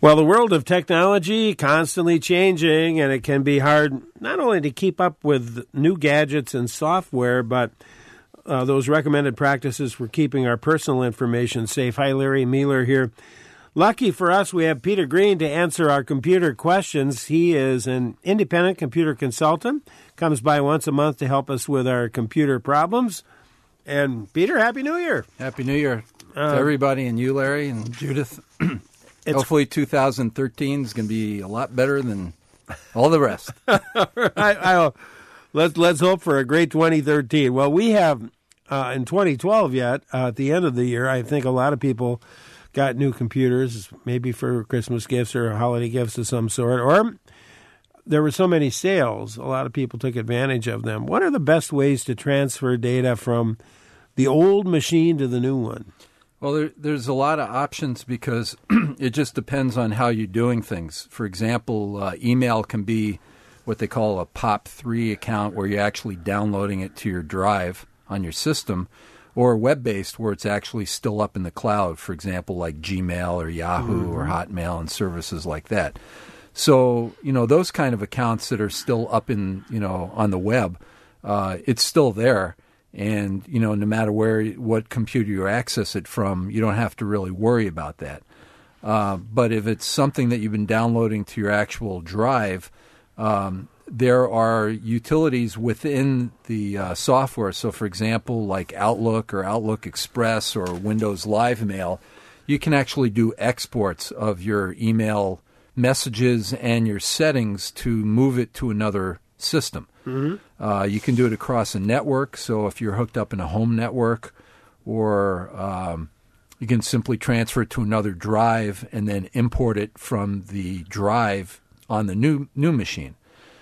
Well, the world of technology constantly changing, and it can be hard not only to keep up with new gadgets and software, but those recommended practices for keeping our personal information safe. Hi, Larry Mueller here. Lucky for us, we have Peter Green to answer our computer questions. He is an independent computer consultant, comes by once a month to help us with our computer problems. And Peter, Happy New Year. Happy New Year to everybody, and you, Larry, and Judith. Hopefully 2013 is going to be a lot better than all the rest. Let's hope for a great 2013. Well, we have in 2012 yet, at the end of the year, I think a lot of people got new computers, maybe for Christmas gifts or holiday gifts of some sort, or there were so many sales, a lot of people took advantage of them. What are the best ways to transfer data from the old machine to the new one? Well, there's a lot of options because it just depends on how you're doing things. For example, email can be what they call a POP3 account, where you're actually downloading it to your drive on your system, or web-based, where it's actually still up in the cloud, for example, like Gmail or Yahoo or Hotmail and services like that. So, those kind of accounts that are still up in, on the web, it's still there. And, no matter what computer you access it from, you don't have to really worry about that. But if it's something that you've been downloading to your actual drive, there are utilities within the software. So, for example, like Outlook or Outlook Express or Windows Live Mail, you can actually do exports of your email messages and your settings to move it to another system. Mm-hmm. You can do it across a network. So if you're hooked up in a home network, or you can simply transfer it to another drive and then import it from the drive on the new machine.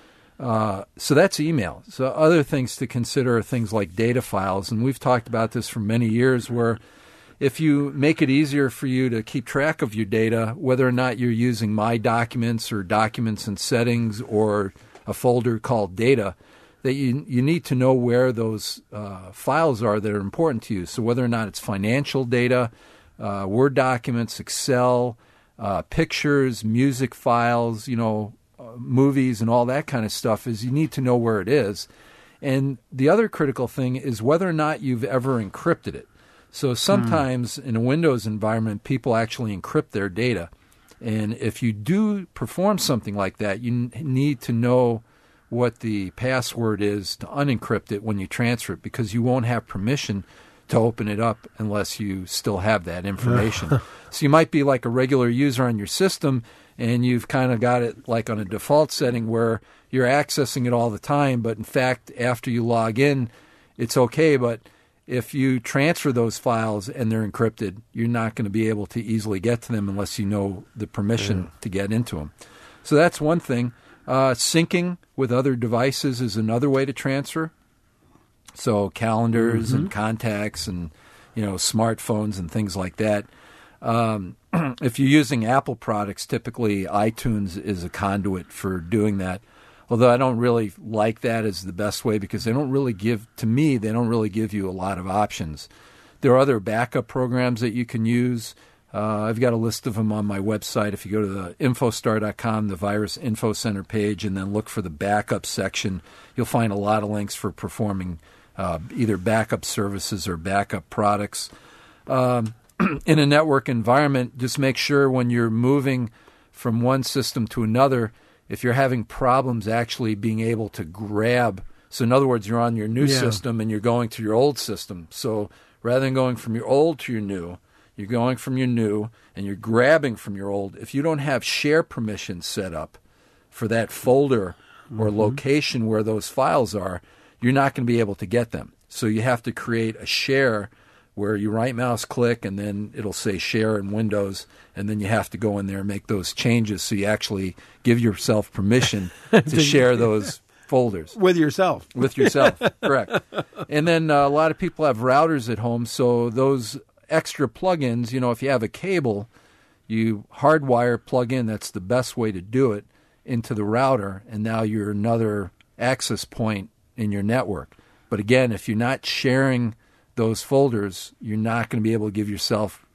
So that's email. So other things to consider are things like data files. And we've talked about this for many years, where if you make it easier for you to keep track of your data, whether or not you're using My Documents or Documents and Settings or a folder called Data, that you need to know where those files are that are important to you. So whether or not it's financial data, Word documents, Excel, pictures, music files, movies and all that kind of stuff, is you need to know where it is. And the other critical thing is whether or not you've ever encrypted it. So sometimes in a Windows environment, people actually encrypt their data. And if you do perform something like that, you need to know what the password is to unencrypt it when you transfer it, because you won't have permission to open it up unless you still have that information. So you might be like a regular user on your system, and you've kind of got it like on a default setting where you're accessing it all the time, but in fact, after you log in, it's okay, but if you transfer those files and they're encrypted, you're not going to be able to easily get to them unless you know the permission to get into them. So that's one thing. Syncing with other devices is another way to transfer. So calendars and contacts and, smartphones and things like that. If you're using Apple products, typically iTunes is a conduit for doing that. Although I don't really like that as the best way, because they don't really give you a lot of options. There are other backup programs that you can use. I've got a list of them on my website. If you go to the infostar.com, the Virus Info Center page, and then look for the backup section, you'll find a lot of links for performing either backup services or backup products. In a network environment, just make sure when you're moving from one system to another, if you're having problems actually being able to grab, so in other words, you're on your new system and you're going to your old system. So rather than going from your old to your new, you're going from your new and you're grabbing from your old. If you don't have share permissions set up for that folder or location where those files are, you're not going to be able to get them. So you have to create a share where you right mouse click and then it'll say share in Windows, and then you have to go in there and make those changes so you actually give yourself permission to share those folders. With yourself. With yourself, correct. And then a lot of people have routers at home, so those extra plugins, if you have a cable, you hardwire plug in, that's the best way to do it, into the router, and now you're another access point in your network. But again, if you're not sharing those folders, you're not going to be able to give yourself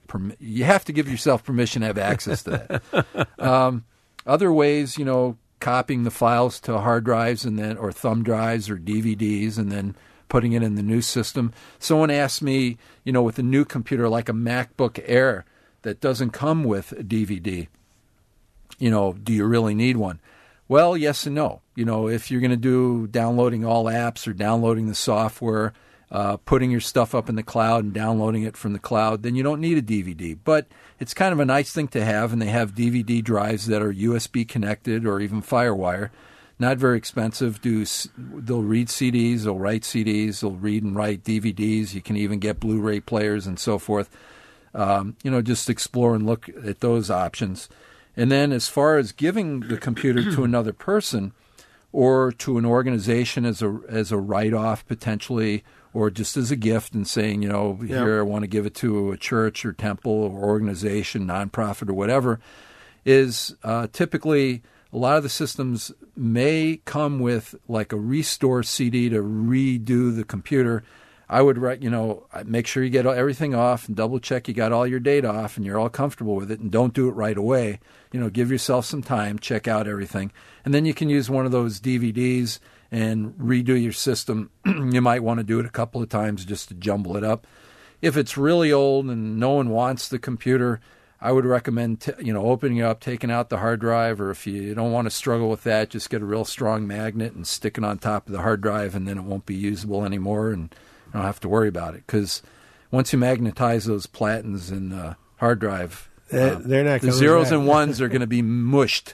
you have to give yourself permission to have access to that. Other ways, copying the files to hard drives or thumb drives or DVDs and then putting it in the new system. Someone asked me, with a new computer like a MacBook Air that doesn't come with a DVD, do you really need one? Well, yes and no. If you're going to do downloading all apps or downloading the software, putting your stuff up in the cloud and downloading it from the cloud, then you don't need a DVD. But it's kind of a nice thing to have, and they have DVD drives that are USB connected or even FireWire. Not very expensive. They'll read CDs, they'll write CDs, they'll read and write DVDs. You can even get Blu-ray players and so forth. Just explore and look at those options. And then as far as giving the computer to another person or to an organization as a write-off potentially, or just as a gift and saying, here I want to give it to a church or temple or organization, nonprofit or whatever, is typically a lot of the systems may come with like a restore CD to redo the computer. I would make sure you get everything off and double check you got all your data off and you're all comfortable with it, and don't do it right away. Give yourself some time, check out everything, and then you can use one of those DVDs and redo your system. You might want to do it a couple of times just to jumble it up. If it's really old and no one wants the computer, I would recommend opening it up, taking out the hard drive, or if you don't want to struggle with that, just get a real strong magnet and stick it on top of the hard drive, and then it won't be usable anymore, and you don't have to worry about it. Because once you magnetize those platins in the hard drive, they're not the zeros and ones are going to be mushed.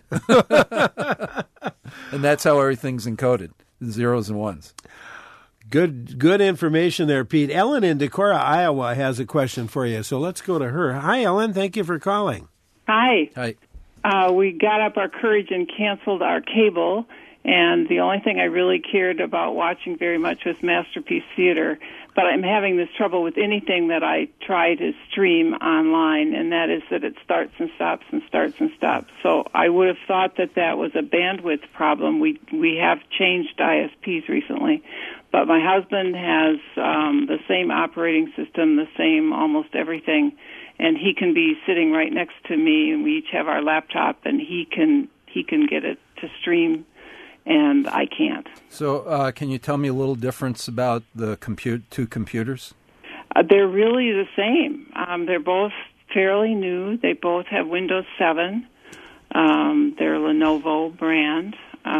And that's how everything's encoded, the zeros and ones. Good information there, Pete. Ellen in Decorah, Iowa has a question for you, so let's go to her. Hi, Ellen. Thank you for calling. Hi. Hi. We got up our courage and canceled our cable, and the only thing I really cared about watching very much was Masterpiece Theater. But I'm having this trouble with anything that I try to stream online, and that is that it starts and stops and starts and stops. So I would have thought that was a bandwidth problem. We have changed ISPs recently, but my husband has the same operating system, the same almost everything, and he can be sitting right next to me, and we each have our laptop, and he can get it to stream, and I can't. So can you tell me a little difference about the two computers? They're really the same. They're both fairly new. They both have Windows 7. They're Lenovo brand.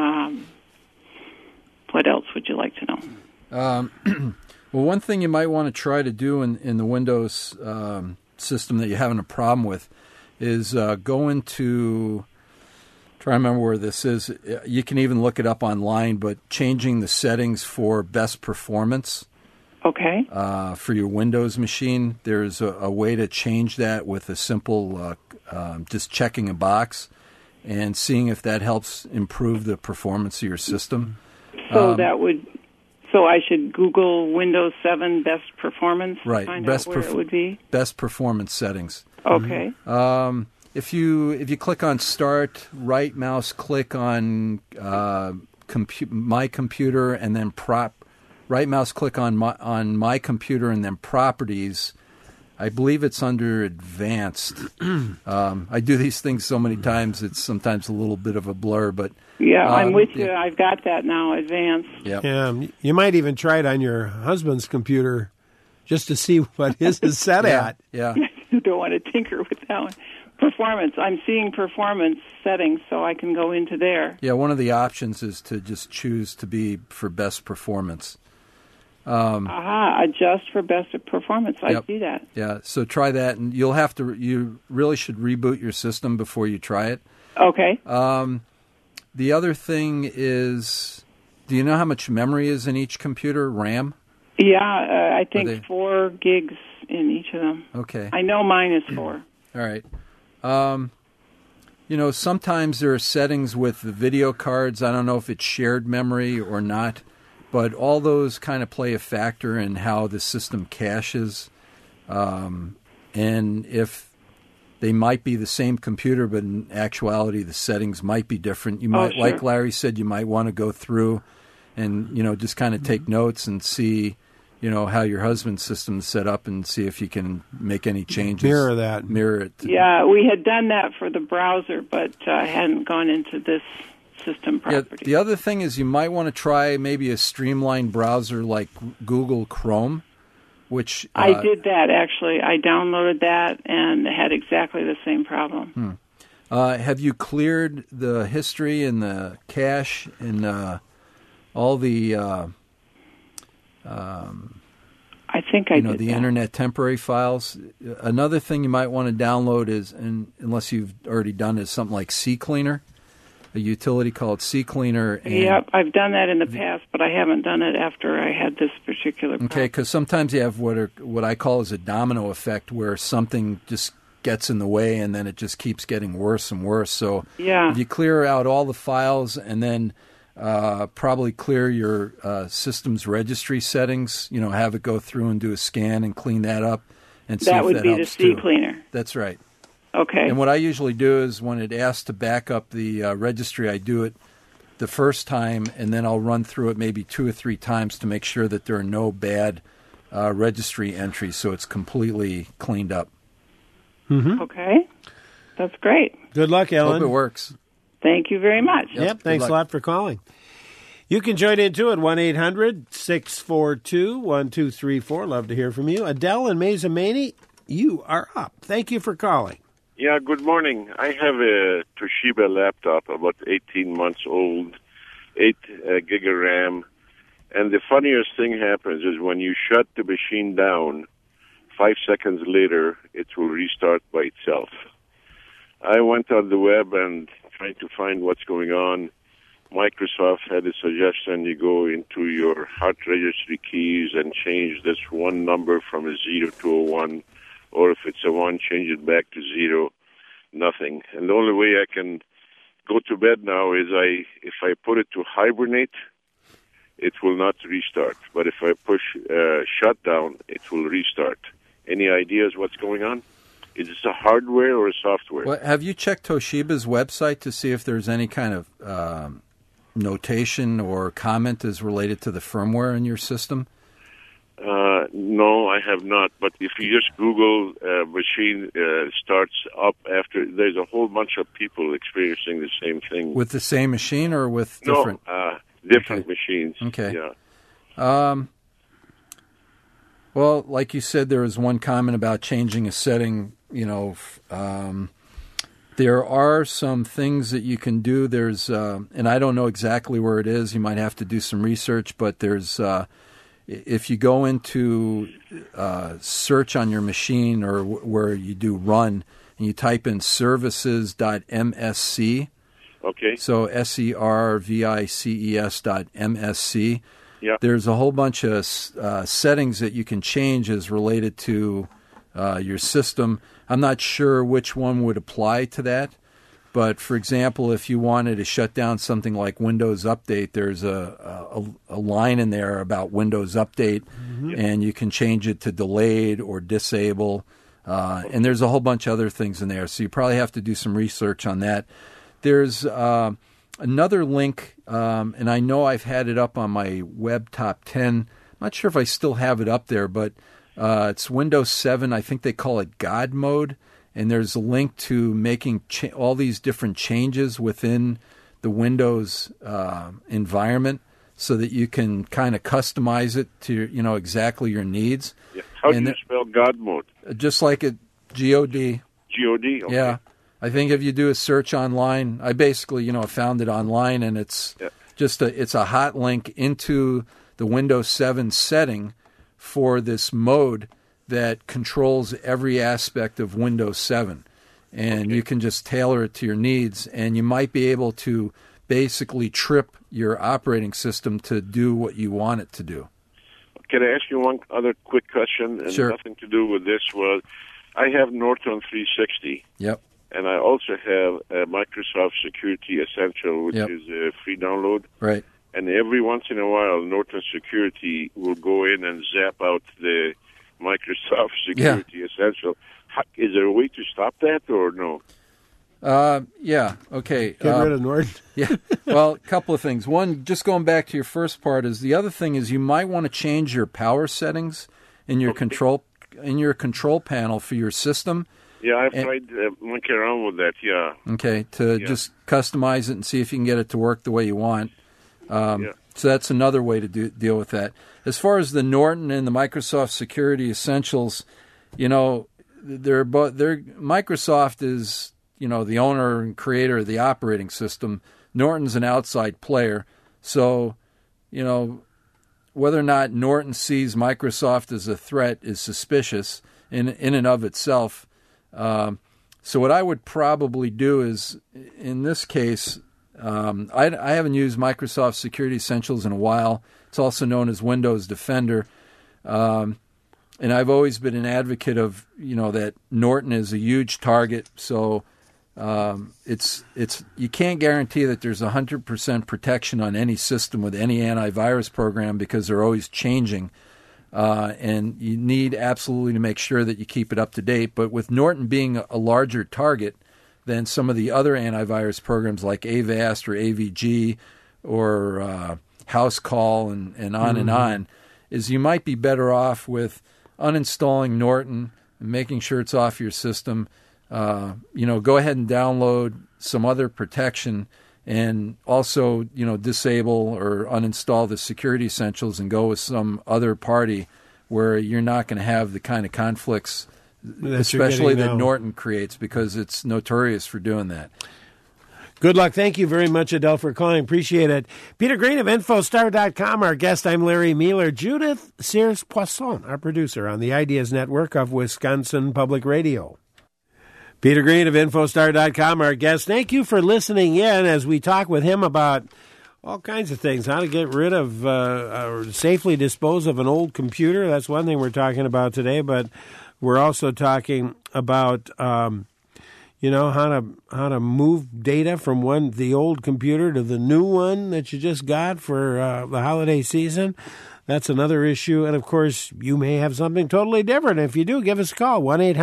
What else would you like to know? Well, one thing you might want to try to do in the Windows system that you're having a problem with is go into... Try to remember where this is. You can even look it up online, but changing the settings for best performance. Okay. For your Windows machine, there's a way to change that with a simple just checking a box and seeing if that helps improve the performance of your system. So So I should Google Windows 7 best performance. Right. Find out where it would be. Best performance settings. Okay. If you click on Start, right mouse click on My Computer, and then right mouse click on My Computer, and then Properties. I believe it's under Advanced. I do these things so many times it's sometimes a little bit of a blur, but yeah, I'm with you. I've got that now, Advanced. Yep. Yeah, you might even try it on your husband's computer just to see what his is set at. Yeah. You don't want to tinker with that one. Performance. I'm seeing performance settings, so I can go into there. Yeah, one of the options is to just choose to be for best performance. Adjust for best performance. I see that. Yeah, so try that, and you really should reboot your system before you try it. Okay. The other thing is, do you know how much memory is in each computer, RAM? Yeah, I think 4 gigs in each of them. Okay. I know mine is 4. All right. Sometimes there are settings with the video cards. I don't know if it's shared memory or not, but all those kind of play a factor in how the system caches. And if they might be the same computer, but in actuality the settings might be different. You might, like Larry said, you might want to go through and, just kind of take notes and see, how your husband's system is set up and see if you can make any changes. Mirror it. Yeah, we had done that for the browser, but hadn't gone into this system property. Yeah, the other thing is you might want to try maybe a streamlined browser like Google Chrome, which... I did that, actually. I downloaded that and had exactly the same problem. Have you cleared the history and the cache and all the... I think I did the that. internet temporary files. Another thing you might want to download is, and unless you've already done it, is something like CCleaner, a utility called CCleaner. Yep, I've done that in the past, but I haven't done it after I had this particular problem. Okay, because sometimes you have what I call is a domino effect, where something just gets in the way and then it just keeps getting worse and worse. So if you clear out all the files and then probably clear your system's registry settings, have it go through and do a scan and clean that up and see if that helps too. That would be the CCleaner. That's right. Okay. And what I usually do is when it asks to back up the registry, I do it the first time, and then I'll run through it maybe 2 or 3 times to make sure that there are no bad registry entries, so it's completely cleaned up. Mm-hmm. Okay. That's great. Good luck, Ellen. Hope it works. Thank you very much. Yep, thanks a lot for calling. You can join into it, 1-800-642-1234. Love to hear from you. Adele and Mazamani, you are up. Thank you for calling. Yeah, good morning. I have a Toshiba laptop, about 18 months old, 8 gig of RAM. And the funniest thing happens is when you shut the machine down, 5 seconds later, it will restart by itself. I went on the web and tried to find what's going on. Microsoft had a suggestion: you go into your hot registry keys and change this one number from a 0 to a 1, or if it's a 1, change it back to 0. Nothing. And the only way I can go to bed now is if I put it to hibernate, it will not restart. But if I push shutdown, it will restart. Any ideas what's going on? Is this a hardware or a software? Well, have you checked Toshiba's website to see if there's any kind of notation or comment as related to the firmware in your system? No, I have not. But if you just Google machine starts up after, there's a whole bunch of people experiencing the same thing. With the same machine or with different? No, different machines. Okay. Yeah. Well, like you said, there was one comment about changing a setting. There are some things that you can do. There's, and I don't know exactly where it is. You might have to do some research, but there's, if you go into search on your machine or where you do run, and you type in services.msc. Okay. So services.msc. Yeah. There's a whole bunch of settings that you can change as related to your system. I'm not sure which one would apply to that, but for example, if you wanted to shut down something like Windows Update, there's a line in there about Windows Update, and you can change it to delayed or disable, and there's a whole bunch of other things in there, so you probably have to do some research on that. There's another link, and I know I've had it up on my web top 10. I'm not sure if I still have it up there, but it's Windows 7. I think they call it God Mode, and there's a link to making all these different changes within the Windows environment so that you can kind of customize it to exactly your needs. Yeah. How do you spell God Mode? Just like it, G-O-D. G-O-D? Okay. Yeah. I think if you do a search online, I basically, found it online, and it's it's a hot link into the Windows 7 setting for this mode that controls every aspect of Windows 7. And you can just tailor it to your needs, and you might be able to basically trip your operating system to do what you want it to do. Can I ask you one other quick question? And Sure. Nothing to do with this. Was I have Norton 360. Yep. And I also have Microsoft Security Essential, which is a free download. Right. And every once in a while, Norton Security will go in and zap out the Microsoft Security Essential. Is there a way to stop that or no? Yeah. Okay. Get rid of Norton. Yeah. Well, a couple of things. One, just going back to your first part, is the other thing is you might want to change your power settings in your control panel for your system. Yeah, I've tried monkey around with that. Yeah. Okay. Just customize it and see if you can get it to work the way you want. So that's another way to deal with that. As far as the Norton and the Microsoft Security Essentials, Microsoft is, the owner and creator of the operating system. Norton's an outside player. So, whether or not Norton sees Microsoft as a threat is suspicious in and of itself. So what I would probably do is, in this case, I haven't used Microsoft Security Essentials in a while. It's also known as Windows Defender. And I've always been an advocate of, that Norton is a huge target. So you can't guarantee that there's 100% protection on any system with any antivirus program because they're always changing. And you need absolutely to make sure that you keep it up to date. But with Norton being a larger target than some of the other antivirus programs like Avast or AVG or House Call and on and on, is you might be better off with uninstalling Norton and making sure it's off your system. Go ahead and download some other protection and also, disable or uninstall the Security Essentials and go with some other party where you're not going to have the kind of conflicts, especially that Norton creates, because it's notorious for doing that. Good luck. Thank you very much, Adele, for calling. Appreciate it. Peter Green of InfoStar.com. Our guest, I'm Larry Mueller. Judith Sears-Poisson, our producer on the Ideas Network of Wisconsin Public Radio. Peter Green of InfoStar.com, our guest. Thank you for listening in as we talk with him about all kinds of things, how to get rid of or safely dispose of an old computer. That's one thing we're talking about today, but we're also talking about how to move data from the old computer to the new one that you just got for the holiday season. That's another issue. And, of course, you may have something totally different. If you do, give us a call,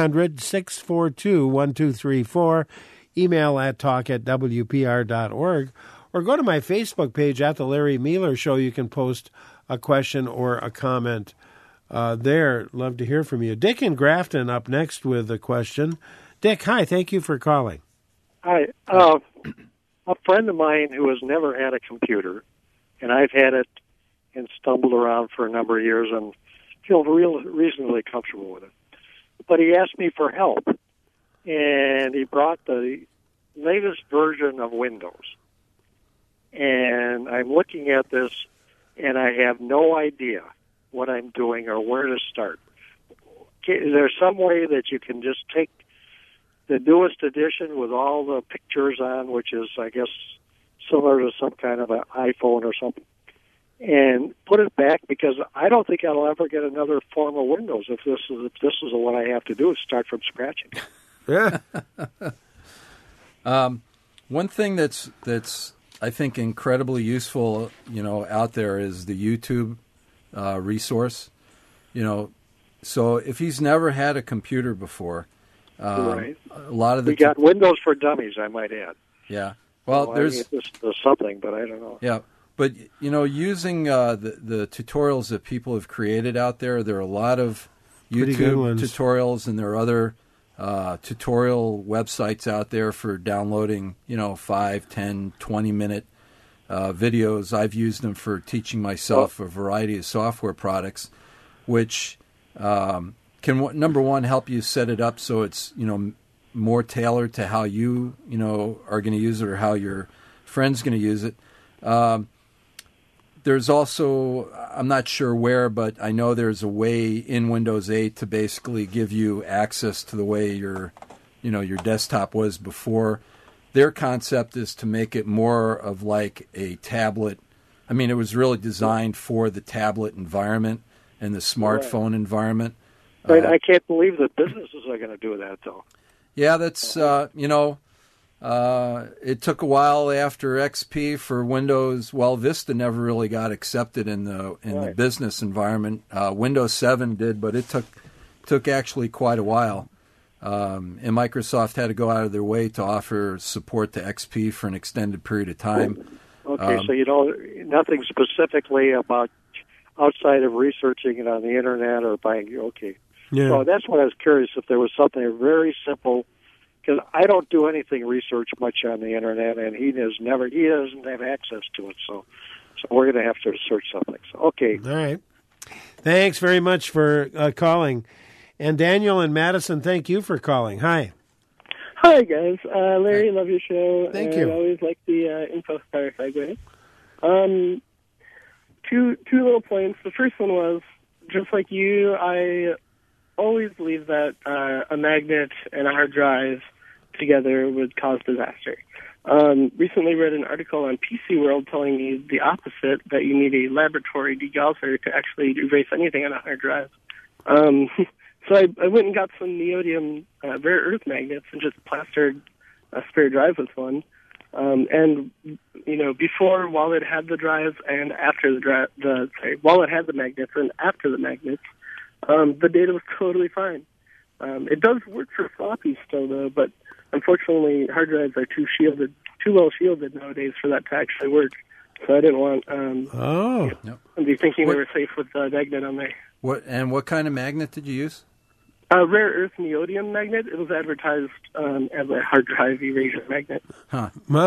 1-800-642-1234, email at talk@wpr.org, or go to my Facebook page at The Larry Mueller Show. You can post a question or a comment there. Love to hear from you. Dick in Grafton up next with a question. Dick, hi. Thank you for calling. Hi. A friend of mine who has never had a computer, and I've had it and stumbled around for a number of years and feel reasonably comfortable with it. But he asked me for help, and he brought the latest version of Windows. And I'm looking at this, and I have no idea what I'm doing or where to start. Is there some way that you can just take the newest edition with all the pictures on, which is, I guess, similar to some kind of an iPhone or something, and put it back? Because I don't think I'll ever get another form of Windows if this is what I have to do, is start from scratch. Yeah. One thing that's I think incredibly useful, out there is the YouTube resource. So if he's never had a computer before, right. A lot of we got Windows for Dummies, I might add. Yeah. Well, there's something, but I don't know. Yeah. But, using the tutorials that people have created out there are a lot of YouTube tutorials, and there are other tutorial websites out there for downloading, 5, 10, 20-minute videos. I've used them for teaching myself a variety of software products, which can, number one, help you set it up so it's, more tailored to how you, are going to use it or how your friend's going to use it. There's also, I'm not sure where, but I know there's a way in Windows 8 to basically give you access to the way your desktop was before. Their concept is to make it more of like a tablet. I mean, it was really designed for the tablet environment and the smartphone environment. But I can't believe that businesses are going to do that, though. Yeah, that's, it took a while after XP for Windows. Well, Vista never really got accepted in the business environment. Windows 7 did, but it took actually quite a while. And Microsoft had to go out of their way to offer support to XP for an extended period of time. Okay, so you know nothing specifically about outside of researching it on the internet or buying. Okay, Yeah. so that's what I was curious if there was something very simple, because I don't do anything research much on the internet, and he doesn't have access to it. So we're going to have to search something. So okay, All right. Thanks very much for calling. And Daniel and Madison, thank you for calling. Hi. Hi, guys. Larry, love your show. Thank and you. I always like the InfoStar segue. Two little points. The first one was, just like you, I always believe that a magnet and a hard drive together would cause disaster. Recently read an article on PC World telling me the opposite, that you need a laboratory degausser to actually erase anything on a hard drive. So I went and got some neodymium rare earth magnets and just plastered a spare drive with one. And you know, before, while it had the drives, and after while it had the magnets and after the magnets, the data was totally fine. It does work for floppy still, though, but unfortunately, hard drives are too well shielded nowadays for that to actually work. So I didn't want somebody thinking they were safe with the magnet on there. What kind of magnet did you use? Rare earth neodymium magnet. It was advertised as a hard drive erasure magnet. Huh.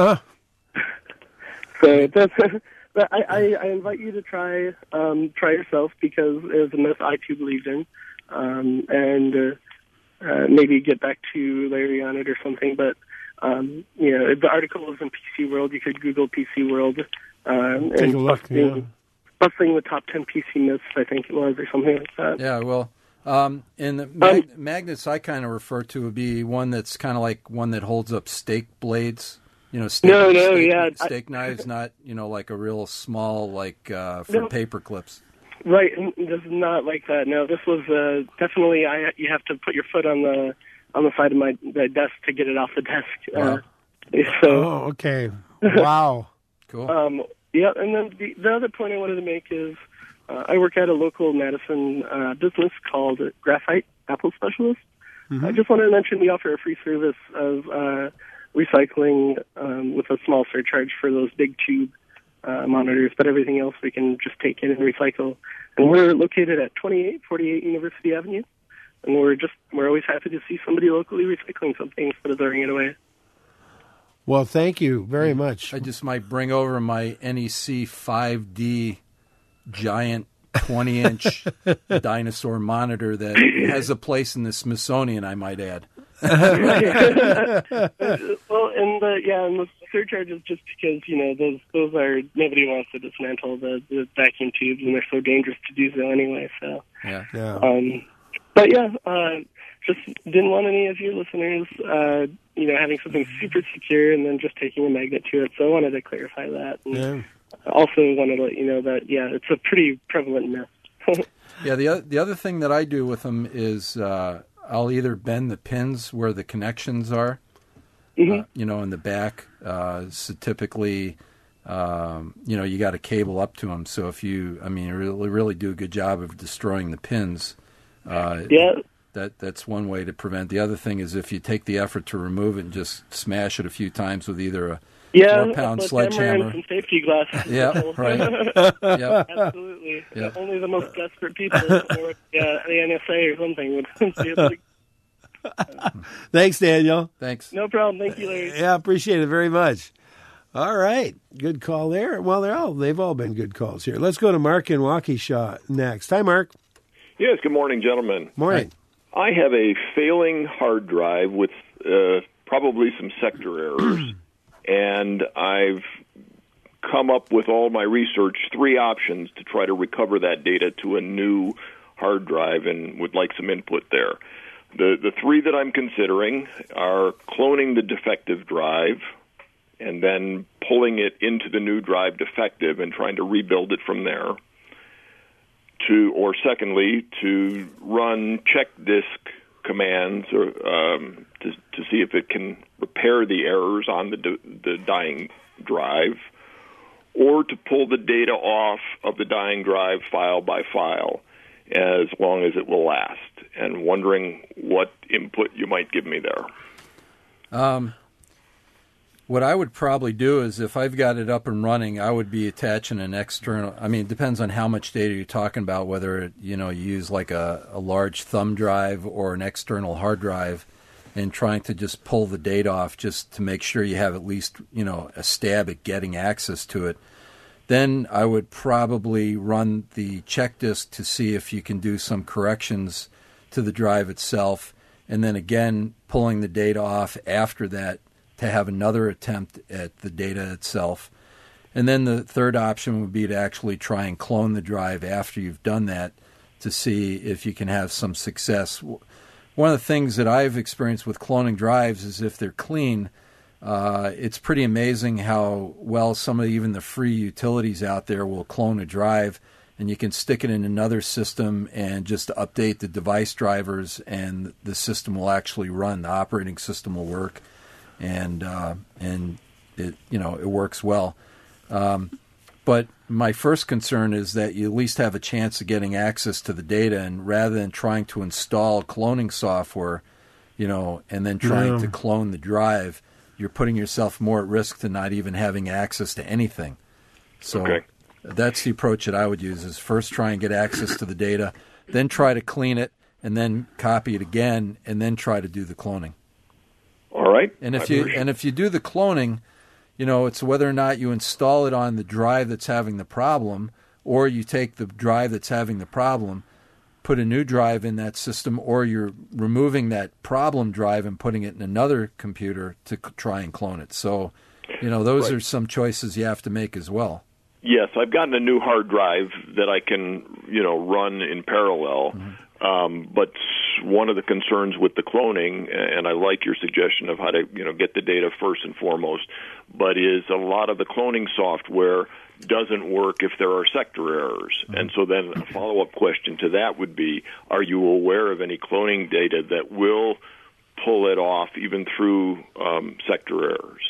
So that's. But I invite you to try yourself, because it was the most I too believed in, and maybe get back to Larry on it or something. But you know, the article is in PC World. You could Google PC World and Take a look. busting the top 10 PC myths, I think it was, or something like that. Yeah, well, and the magnets I kind of refer to would be one that's kind of like one that holds up steak blades. You know, steak knives, not, you know, like a real small, like for paper clips. Right, and this is not like that. No, this was definitely. You have to put your foot on the side of my desk to get it off the desk. Wow. Okay. Wow. Cool. Yeah, and then the other point I wanted to make is I work at a local Madison business called Graphite Apple Specialist. I just wanted to mention we offer a free service of recycling with a small surcharge for those big tube monitors, but everything else we can just take in and recycle. And we're located at 2848 University Avenue, and we're always happy to see somebody locally recycling something instead of throwing it away. Well, thank you very much. I just might bring over my NEC 5D giant 20-inch dinosaur monitor that has a place in the Smithsonian, I might add. Well, and the surcharge is just because, you know, those are, nobody wants to dismantle the vacuum tubes, and they're so dangerous to do so anyway. So Yeah. But yeah, just didn't want any of your listeners, you know, having something super secure and then just taking a magnet to it. So I wanted to clarify that. And also wanted to let you know that, it's a pretty prevalent myth. Yeah, the other thing that I do with them is I'll either bend the pins where the connections are, you know, in the back. So typically, you know, you got a cable up to them. So if you really do a good job of destroying the pins. That's one way to prevent. The other thing is if you take the effort to remove it and just smash it a few times with either a 4-pound sledgehammer and some safety glasses. Yeah, right. Yep. Absolutely. Yep. Only the most desperate people or the NSA or something would be able to. Thanks, Daniel. Thanks. No problem. Thank you, Larry. Yeah, appreciate it very much. All right. Good call there. Well, they've all been good calls here. Let's go to Mark in Waukesha next. Hi, Mark. Yes, good morning, gentlemen. Morning. I have a failing hard drive with probably some sector errors, and I've come up with all my research 3 options to try to recover that data to a new hard drive and would like some input there. The 3 that I'm considering are cloning the defective drive and then pulling it into the new drive defective and trying to rebuild it from there. Or secondly, to run check disk commands or, to see if it can repair the errors on the dying drive, or to pull the data off of the dying drive file by file as long as it will last. and wondering what input you might give me there. What I would probably do is if I've got it up and running, I would be attaching an external. I mean, it depends on how much data you're talking about, whether you use like a large thumb drive or an external hard drive, and trying to just pull the data off just to make sure you have at least a stab at getting access to it. Then I would probably run the check disk to see if you can do some corrections to the drive itself, and then again pulling the data off after that to have another attempt at the data itself. And then the third option would be to actually try and clone the drive after you've done that to see if you can have some success. One of the things that I've experienced with cloning drives is if they're clean, it's pretty amazing how well some of even the free utilities out there will clone a drive, and you can stick it in another system and just update the device drivers, and the system will actually run. The operating system will work, and it it works well. But my first concern is that you at least have a chance of getting access to the data, and rather than trying to install cloning software, and then trying to clone the drive, you're putting yourself more at risk to not even having access to anything. So that's the approach that I would use: is first try and get access to the data, then try to clean it, and then copy it again, and then try to do the cloning. All right. And if you do the cloning, it's whether or not you install it on the drive that's having the problem, or you take the drive that's having the problem, put a new drive in that system, or you're removing that problem drive and putting it in another computer to try and clone it. So, those are some choices you have to make as well. Yes, I've gotten a new hard drive that I can, run in parallel. Mm-hmm. But one of the concerns with the cloning, and I like your suggestion of how to, get the data first and foremost, but is a lot of the cloning software doesn't work if there are sector errors. Mm-hmm. And so then a follow-up question to that would be, are you aware of any cloning data that will pull it off even through sector errors?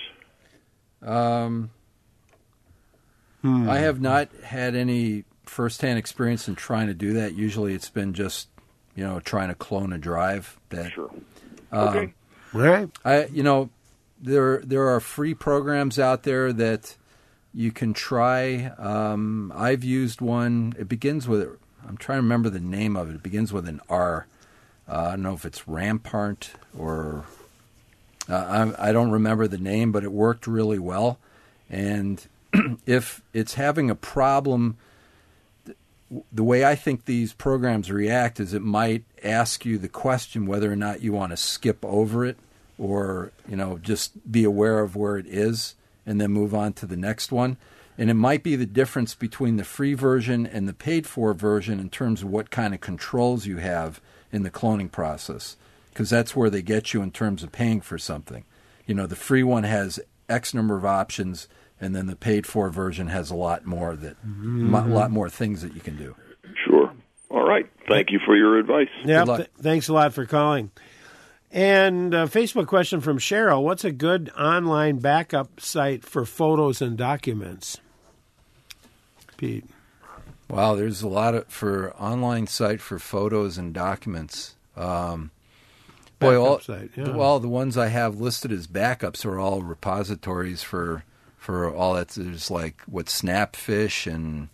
I have not had any first-hand experience in trying to do that. Usually it's been just, trying to clone a drive. Sure. Okay. Right. There are free programs out there that you can try. I've used one. It begins with, I'm trying to remember the name of it. It begins with an R. I don't know if it's Rampart or I don't remember the name, but it worked really well. And if it's having a problem, the way I think these programs react is it might ask you the question whether or not you want to skip over it or, just be aware of where it is and then move on to the next one. And it might be the difference between the free version and the paid-for version in terms of what kind of controls you have in the cloning process, because that's where they get you in terms of paying for something. The free one has X number of options, and then the paid-for version has a lot more a lot more things that you can do. Sure. All right. Thank you for your advice. Yeah. Thanks a lot for calling. And a Facebook question from Cheryl: what's a good online backup site for photos and documents? Pete. Wow, there's a lot for online site for photos and documents. Site, yeah. Well, the ones I have listed as backups are all repositories for all that. There's like Snapfish and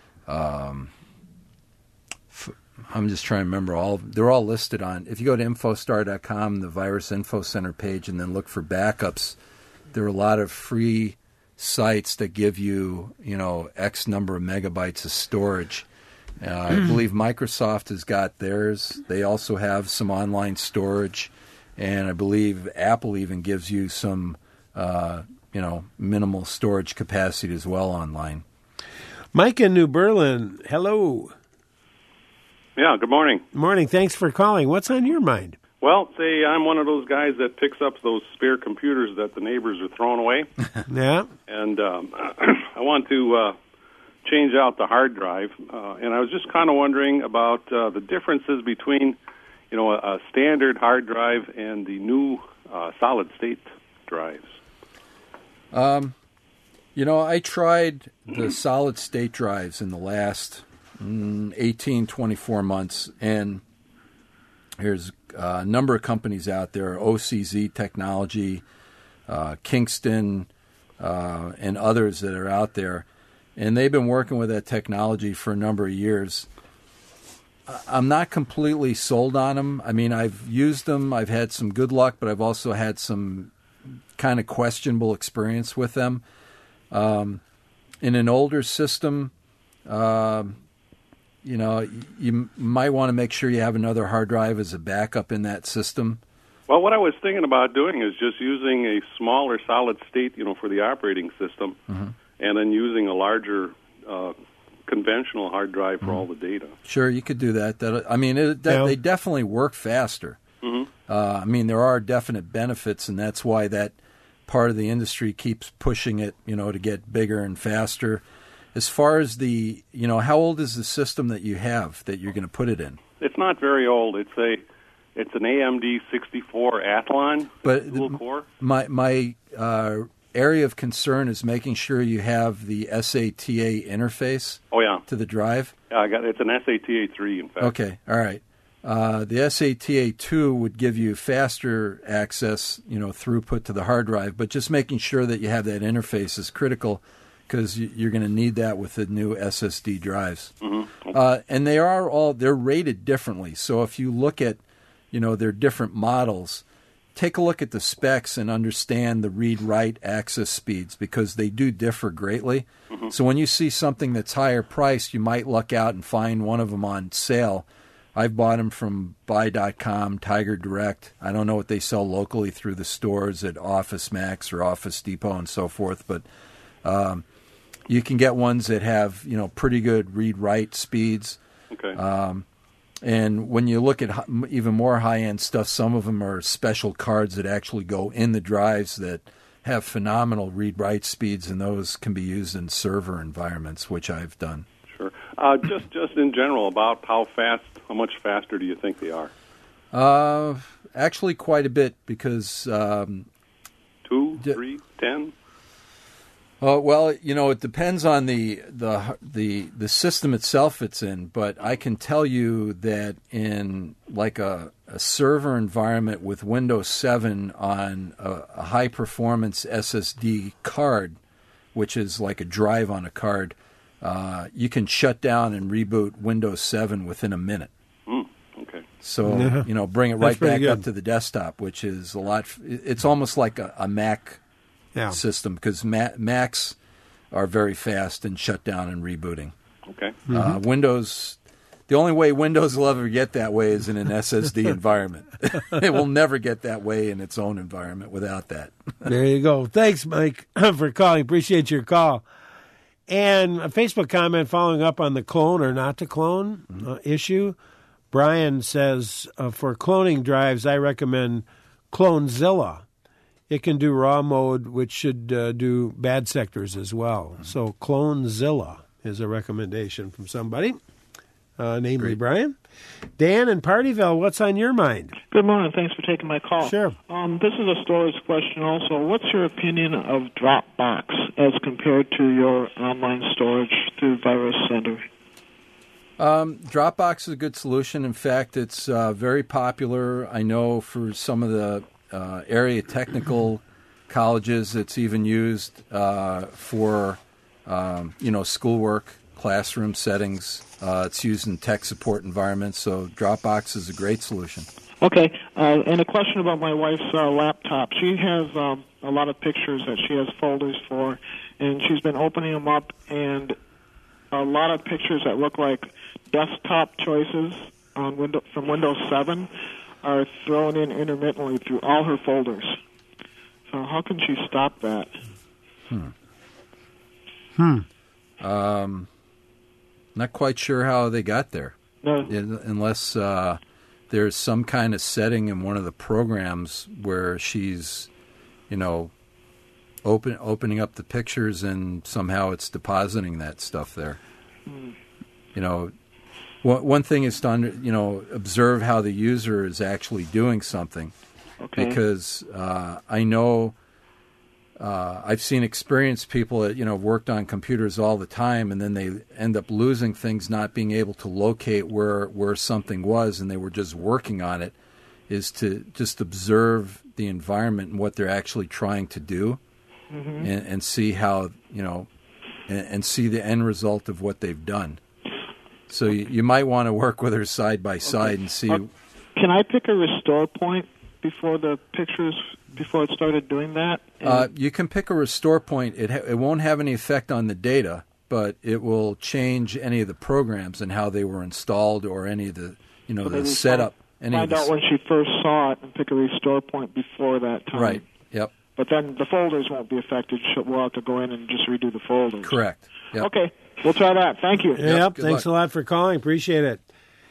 I'm just trying to remember they're all listed on, if you go to infostar.com, the Virus Info Center page, and then look for backups, there are a lot of free sites that give you, X number of megabytes of storage. I believe Microsoft has got theirs. They also have some online storage, and I believe Apple even gives you some minimal storage capacity as well online. Mike in New Berlin, hello. Yeah, good morning. Morning. Thanks for calling. What's on your mind? Well, say I'm one of those guys that picks up those spare computers that the neighbors are throwing away. Yeah. And I want to change out the hard drive. And I was just kind of wondering about the differences between, a standard hard drive and the new solid-state drives. I tried the solid-state drives in the last 18, 24 months, and There's a number of companies out there, OCZ Technology, Kingston, and others that are out there. And they've been working with that technology for a number of years. I'm not completely sold on them. I mean, I've used them. I've had some good luck, but I've also had some kind of questionable experience with them. In an older system, you might want to make sure you have another hard drive as a backup in that system. Well, what I was thinking about doing is just using a smaller solid state, for the operating system, and then using a larger conventional hard drive for all the data. Sure, you could do that. They definitely work faster. There are definite benefits, and that's why that part of the industry keeps pushing it, to get bigger and faster. As far as how old is the system that you have that you're going to put it in? It's not very old. It's an AMD 64 Athlon dual core. My area of concern is making sure you have the SATA interface. Oh, yeah. To the drive. Yeah, I got it. It's an SATA 3, in fact. Okay, all right. The SATA 2 would give you faster access, throughput to the hard drive, but just making sure that you have that interface is critical because you're going to need that with the new SSD drives. Okay. And they're rated differently. So if you look at, their different models, take a look at the specs and understand the read-write access speeds because they do differ greatly. So when you see something that's higher priced, you might luck out and find one of them on sale. I've bought them from Buy.com, Tiger Direct. I don't know what they sell locally through the stores at Office Max or Office Depot and so forth, but you can get ones that have, pretty good read-write speeds. Okay. And when you look at even more high-end stuff, some of them are special cards that actually go in the drives that have phenomenal read-write speeds, and those can be used in server environments, which I've done. Sure. Just in general, about how much faster do you think they are? Actually, quite a bit because 2, 3, 10. Well, it depends on the system itself it's in, but I can tell you that in like a server environment with Windows 7 on a high-performance SSD card, which is like a drive on a card, you can shut down and reboot Windows 7 within a minute. Okay. So, bring it right back up to the desktop, which is it's almost like a Mac system because Macs are very fast in shutdown and rebooting. Okay. Windows, the only way Windows will ever get that way is in an SSD environment. It will never get that way in its own environment without that. There you go. Thanks, Mike, for calling. Appreciate your call. And a Facebook comment following up on the clone or not to clone issue. Brian says, for cloning drives, I recommend CloneZilla. It can do raw mode, which should do bad sectors as well. So CloneZilla is a recommendation from somebody, namely Great. Brian. Dan in Partyville, what's on your mind? Good morning. Thanks for taking my call. Sure. This is a storage question also. What's your opinion of Dropbox as compared to your online storage through Virus Center? Dropbox is a good solution. In fact, it's very popular. I know for some of the area technical colleges, it's even used for schoolwork, classroom settings. It's used in tech support environments, so Dropbox is a great solution. Okay, and a question about my wife's laptop. She has a lot of pictures that she has folders for, and she's been opening them up, and a lot of pictures that look like desktop choices on from Windows 7 are thrown in intermittently through all her folders. So how can she stop that? Not quite sure how they got there. No. Unless there's some kind of setting in one of the programs where she's, opening up the pictures and somehow it's depositing that stuff there. One thing is to observe how the user is actually doing something. Okay. Because I know I've seen experienced people that, worked on computers all the time, and then they end up losing things, not being able to locate where something was, and they were just working on it, is to just observe the environment and what they're actually trying to do, and see how, and see the end result of what they've done. So you might want to work with her side by side and see. Can I pick a restore point before it started doing that? You can pick a restore point. It won't have any effect on the data, but it will change any of the programs and how they were installed, or any of the the setup. Find out when she first saw it and pick a restore point before that time. Right. Yep. But then the folders won't be affected. We'll have to go in and just redo the folders. Correct. Yep. Okay. We'll try that. Thank you. Yep. Thanks a lot for calling. Appreciate it.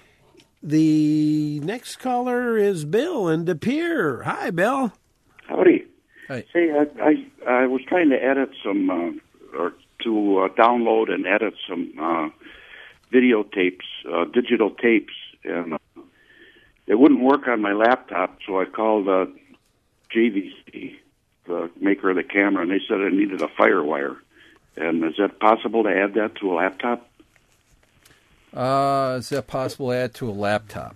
The next caller is Bill in De Pere. Hi, Bill. Howdy. Hey. Say, I was trying to edit some, or to download and edit some videotapes, digital tapes, and it wouldn't work on my laptop, so I called JVC, the maker of the camera, and they said I needed a FireWire. And is that possible to add that to a laptop? Is that possible to add to a laptop?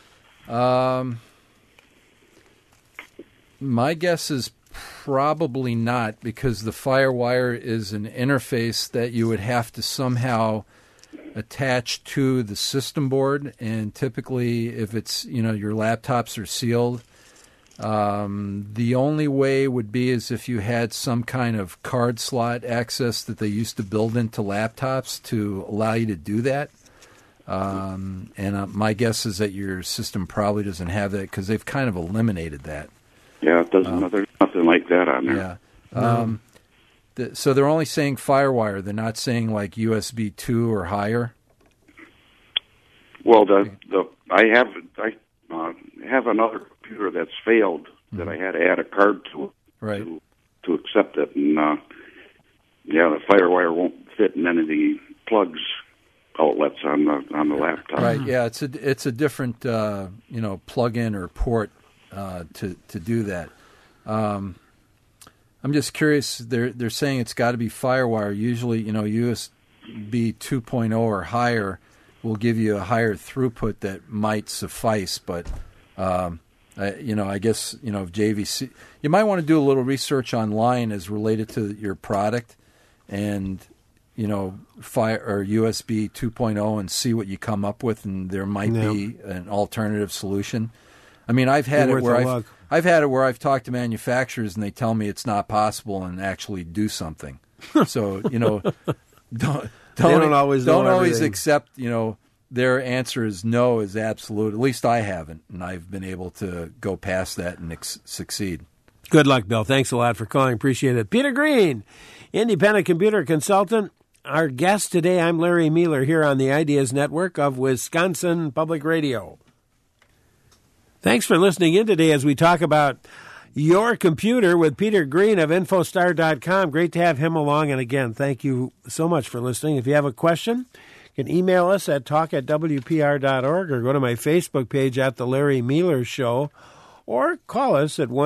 My guess is probably not, because the FireWire is an interface that you would have to somehow attach to the system board, and typically if it's, your laptops are sealed, the only way would be is if you had some kind of card slot access that they used to build into laptops to allow you to do that. And my guess is that your system probably doesn't have that, because they've kind of eliminated that. Yeah, it doesn't. There's nothing like that on there. Yeah. So they're only saying FireWire. They're not saying like USB 2 or higher. Well, I have another computer that's failed that I had to add a card to, right, to accept it, and the FireWire won't fit in any of the plugs outlets on the laptop. Right. Yeah, it's a different plug-in or port to do that. I'm just curious. They're saying it's got to be FireWire. Usually, USB 2.0 or higher will give you a higher throughput that might suffice. But I guess if JVC, you might want to do a little research online as related to your product, and Fire or USB 2.0, and see what you come up with, and there might be an alternative solution. I mean, I've had it where I've talked to manufacturers and they tell me it's not possible and actually do something. So, don't always accept, their answer is no is absolute. At least I haven't, and I've been able to go past that and succeed. Good luck, Bill. Thanks a lot for calling. Appreciate it. Peter Green, independent computer consultant. Our guest today, I'm Larry Mueller here on the Ideas Network of Wisconsin Public Radio. Thanks for listening in today as we talk about your computer with Peter Green of Infostar.com. Great to have him along. And again, thank you so much for listening. If you have a question, you can email us at talk@wpr.org, or go to my Facebook page at The Larry Mueller Show, or call us at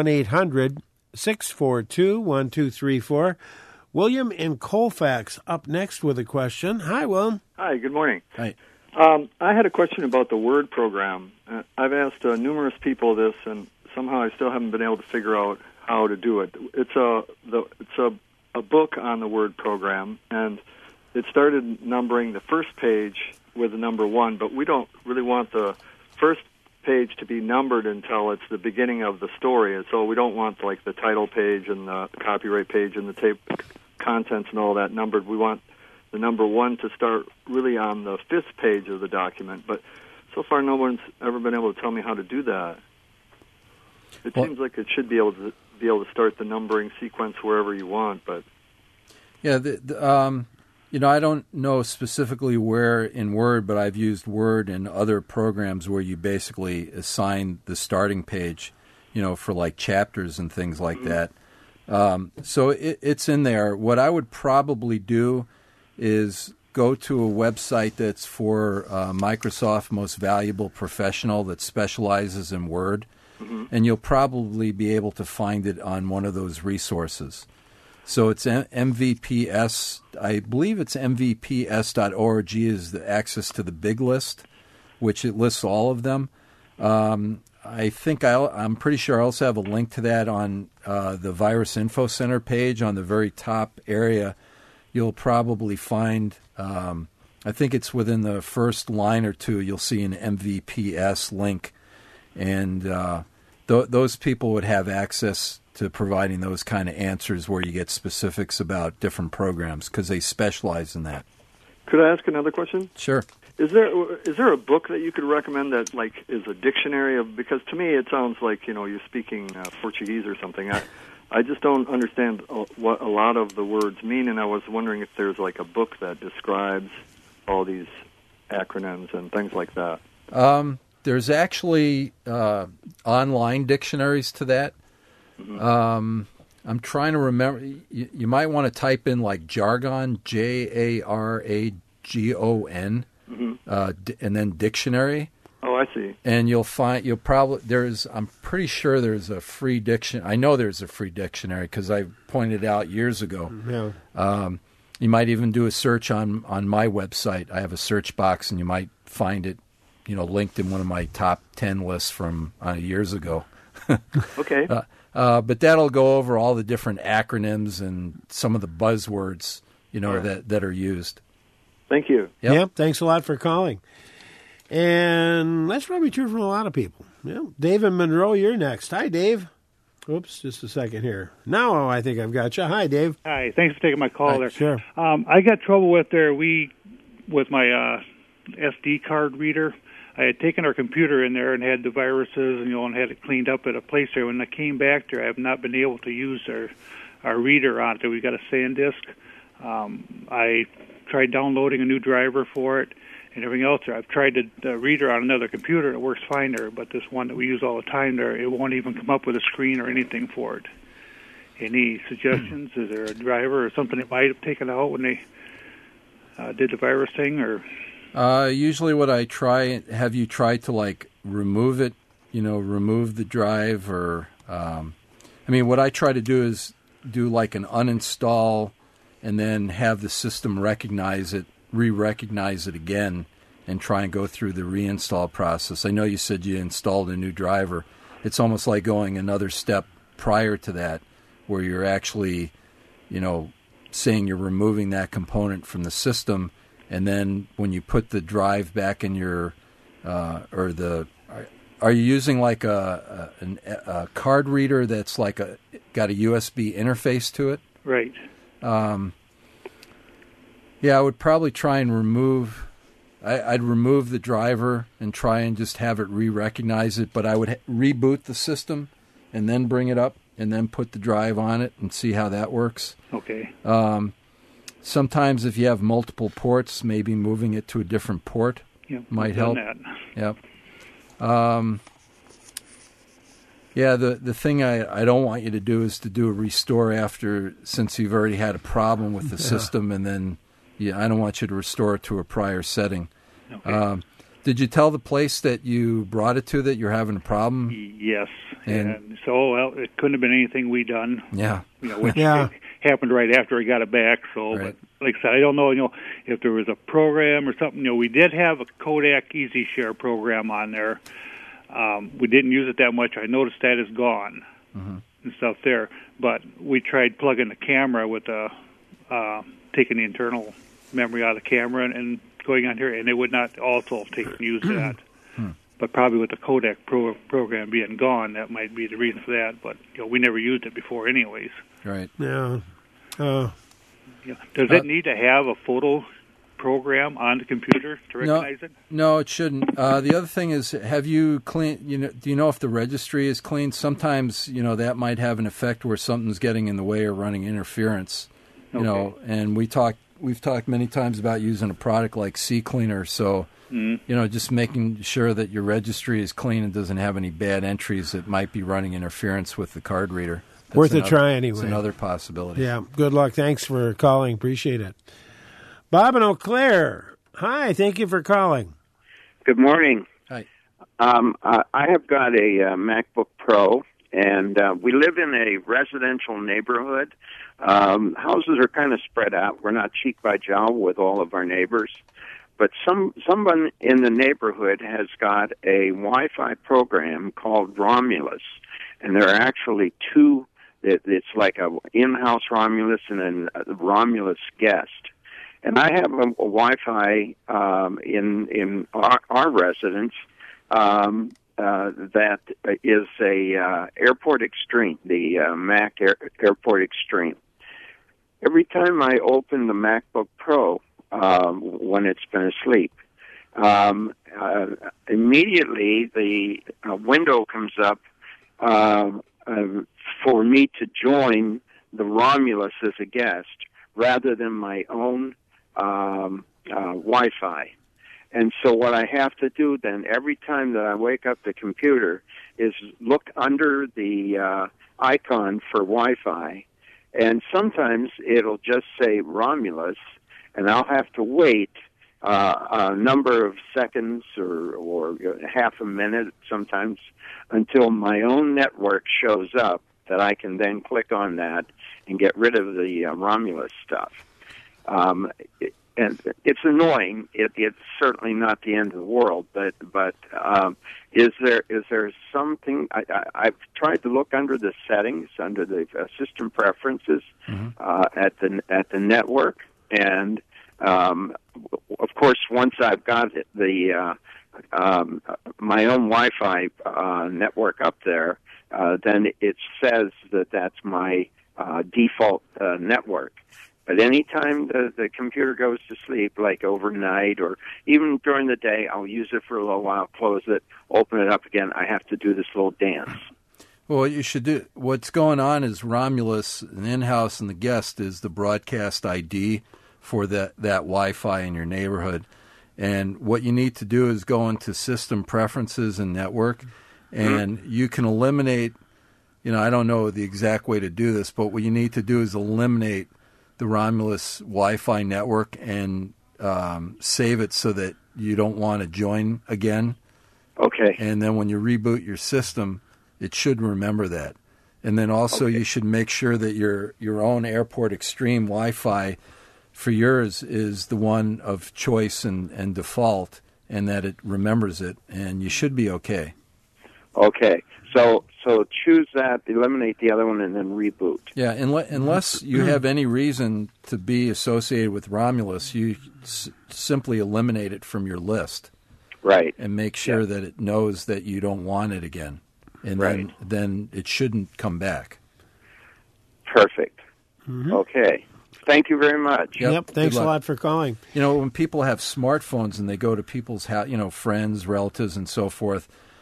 1-800-642-1234. William in Colfax up next with a question. Hi, William. Hi, good morning. Hi. I had a question about the Word program. I've asked numerous people this, and somehow I still haven't been able to figure out how to do it. It's a book on the Word program, and it started numbering the first page with the number 1, but we don't really want the first page to be numbered until it's the beginning of the story, and so we don't want like the title page and the copyright page and the tape contents and all that numbered. We want the number 1 to start really on the 5th page of the document, but so far no one's ever been able to tell me how to do that. It seems like it should be able to start the numbering sequence wherever you want, but yeah, I don't know specifically where in Word, but I've used Word in other programs where you basically assign the starting page, for like chapters and things like that. So it's in there. What I would probably do is go to a website that's for Microsoft Most Valuable Professional that specializes in Word, and you'll probably be able to find it on one of those resources. So it's MVPS. I believe it's MVPS.org is the access to the big list, which it lists all of them. I think I'm pretty sure I also have a link to that on the Virus Info Center page on the very top area. You'll probably find, I think it's within the first line or two, you'll see an MVPS link. And those people would have access to providing those kind of answers where you get specifics about different programs because they specialize in that. Could I ask another question? Sure. Is there a book that you could recommend that is a dictionary of? Because to me it sounds like you're speaking Portuguese or something. I just don't understand what a lot of the words mean, and I was wondering if there's a book that describes all these acronyms and things like that. There's actually online dictionaries to that. Mm-hmm. I'm trying to remember. You might want to type in jargon, JARAGON, mm-hmm. And then dictionary. Oh, I see. And I'm pretty sure there's a free dictionary. I know there's a free dictionary because I pointed out years ago. Yeah. You might even do a search on my website. I have a search box, and you might find it, linked in one of my top 10 lists from years ago. Okay. But that'll go over all the different acronyms and some of the buzzwords, that are used. Thank you. Yep. Thanks a lot for calling. And that's probably true for a lot of people. Yeah. Dave in Monroe, you're next. Hi, Dave. Oops, just a second here. Now I think I've got you. Hi, Dave. Hi. Thanks for taking my call there. Sure. I got trouble with with my SD card reader. I had taken our computer in there and had the viruses and had it cleaned up at a place there. When I came back there, I have not been able to use our reader on it. We got a SanDisk. I tried downloading a new driver for it and everything else there. I've tried the reader on another computer. It works fine there, but this one that we use all the time there, it won't even come up with a screen or anything for it. Any suggestions? Is there a driver or something that might have taken out when they did the virus thing? Or usually what I try, have you tried to remove it, remove the drive or, what I try to do is do an uninstall and then have the system recognize it, re-recognize it again and try and go through the reinstall process. I know you said you installed a new driver. It's almost like going another step prior to that where you're actually, saying you're removing that component from the system. And then when you put the drive back in your, are you using a card reader that's got a USB interface to it? Right. Yeah, I would probably try and remove. I'd remove the driver and try and just have it re-recognize it. But I would reboot the system and then bring it up and then put the drive on it and see how that works. Okay. Sometimes if you have multiple ports, maybe moving it to a different port might help. That. Yep. The thing I don't want you to do is to do a restore since you've already had a problem with the system, and then I don't want you to restore it to a prior setting. Okay. Did you tell the place that you brought it to that you're having a problem? Yes. And so, it couldn't have been anything we done. Yeah. Which happened right after I got it back. So, right. But like I said, I don't know, if there was a program or something. We did have a Kodak EasyShare program on there. We didn't use it that much. I noticed that is gone and stuff there. But we tried plugging the camera with taking the internal memory out of the camera and going on here, and it would not also use that. But probably with the Kodak program being gone, that might be the reason for that. But we never used it before, anyways. Right. Yeah. Does it need to have a photo program on the computer to recognize it? No, it shouldn't. The other thing is, have you cleaned? Do you know if the registry is clean? Sometimes that might have an effect where something's getting in the way or running interference. And we've talked many times about using a product like CCleaner. So just making sure that your registry is clean and doesn't have any bad entries that might be running interference with the card reader. Worth a try anyway. It's another possibility. Yeah. Good luck. Thanks for calling. Appreciate it. Bob in Eau Claire. Hi. Thank you for calling. Good morning. Hi. I have got a MacBook Pro, And we live in a residential neighborhood. Houses are kind of spread out. We're not cheek by jowl with all of our neighbors. But someone in the neighborhood has got a Wi-Fi program called Romulus. And there are actually two. It's like a in-house Romulus and then a Romulus guest. And I have a Wi-Fi in our residence that is a Airport Extreme, the Mac Airport Extreme. Every time I open the MacBook Pro when it's been asleep, immediately the window comes up for me to join the Romulus as a guest rather than my own Wi-Fi. And so what I have to do then every time that I wake up the computer is look under the icon for Wi-Fi, and sometimes it'll just say Romulus, and I'll have to wait a number of seconds or half a minute sometimes until my own network shows up that I can then click on that and get rid of the Romulus stuff. And it's annoying. It's certainly not the end of the world, but is there something? I've tried to look under the settings, under the system preferences at the network, and of course, once I've got the my own Wi-Fi network up there, then it says that that's my default network. But anytime the computer goes to sleep, like overnight or even during the day, I'll use it for a little while, close it, open it up again. I have to do this little dance. Well, what you should do, what's going on is Romulus, an in-house, and the guest is the broadcast ID for that Wi-Fi in your neighborhood. And what you need to do is go into system preferences and network, and you can eliminate, I don't know the exact way to do this, but what you need to do is eliminate the Romulus Wi-Fi network and save it so that you don't want to join again. Okay. And then when you reboot your system, it should remember that. And then also you should make sure that your own Airport Extreme Wi-Fi for yours is the one of choice and default, and that it remembers it, and you should be okay. Okay. So choose that, eliminate the other one, and then reboot. Yeah, unless you have any reason to be associated with Romulus, you simply eliminate it from your list. Right. And make sure that it knows that you don't want it again. And then it shouldn't come back. Perfect. Okay. Thank you very much. Yep. Thanks a lot for calling. When people have smartphones and they go to people's house, friends, relatives, and so forth,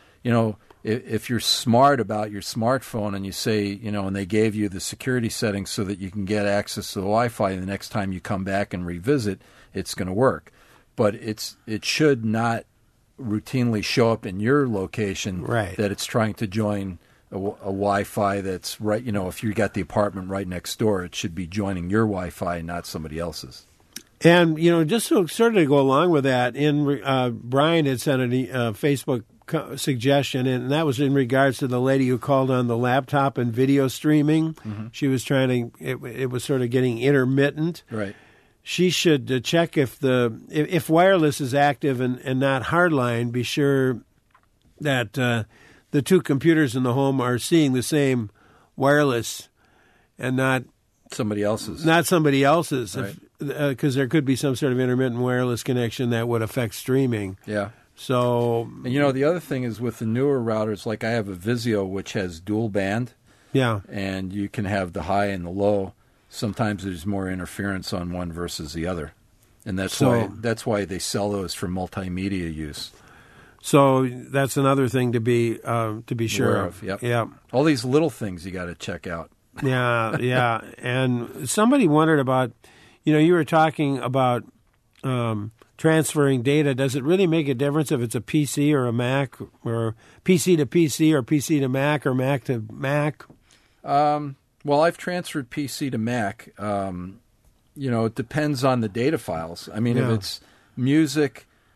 if you're smart about your smartphone and you say, and they gave you the security settings so that you can get access to the Wi-Fi, and the next time you come back and revisit, it's going to work. But it should not routinely show up in your location that it's trying to join a Wi-Fi that's right. If you got the apartment right next door, it should be joining your Wi-Fi, not somebody else's. And, just to sort of go along with that, Brian had sent a Facebook suggestion, and that was in regards to the lady who called on the laptop and video streaming. She was trying to, it was sort of getting intermittent. Right. She should check if wireless is active and not hardline, be sure that the two computers in the home are seeing the same wireless and not somebody else's. Not somebody else's, right. Because there could be some sort of intermittent wireless connection that would affect streaming. Yeah. So, and the other thing is with the newer routers, like I have a Vizio which has dual band. Yeah. And you can have the high and the low. Sometimes there's more interference on one versus the other. And that's why they sell those for multimedia use. So that's another thing to be sure of. Yep. Yeah. All these little things you got to check out. Yeah. And somebody wondered about, you were talking about transferring data. Does it really make a difference if it's a PC or a Mac, or PC to PC or PC to Mac or Mac to Mac? Well, I've transferred PC to Mac. It depends on the data files. I mean, if it's music,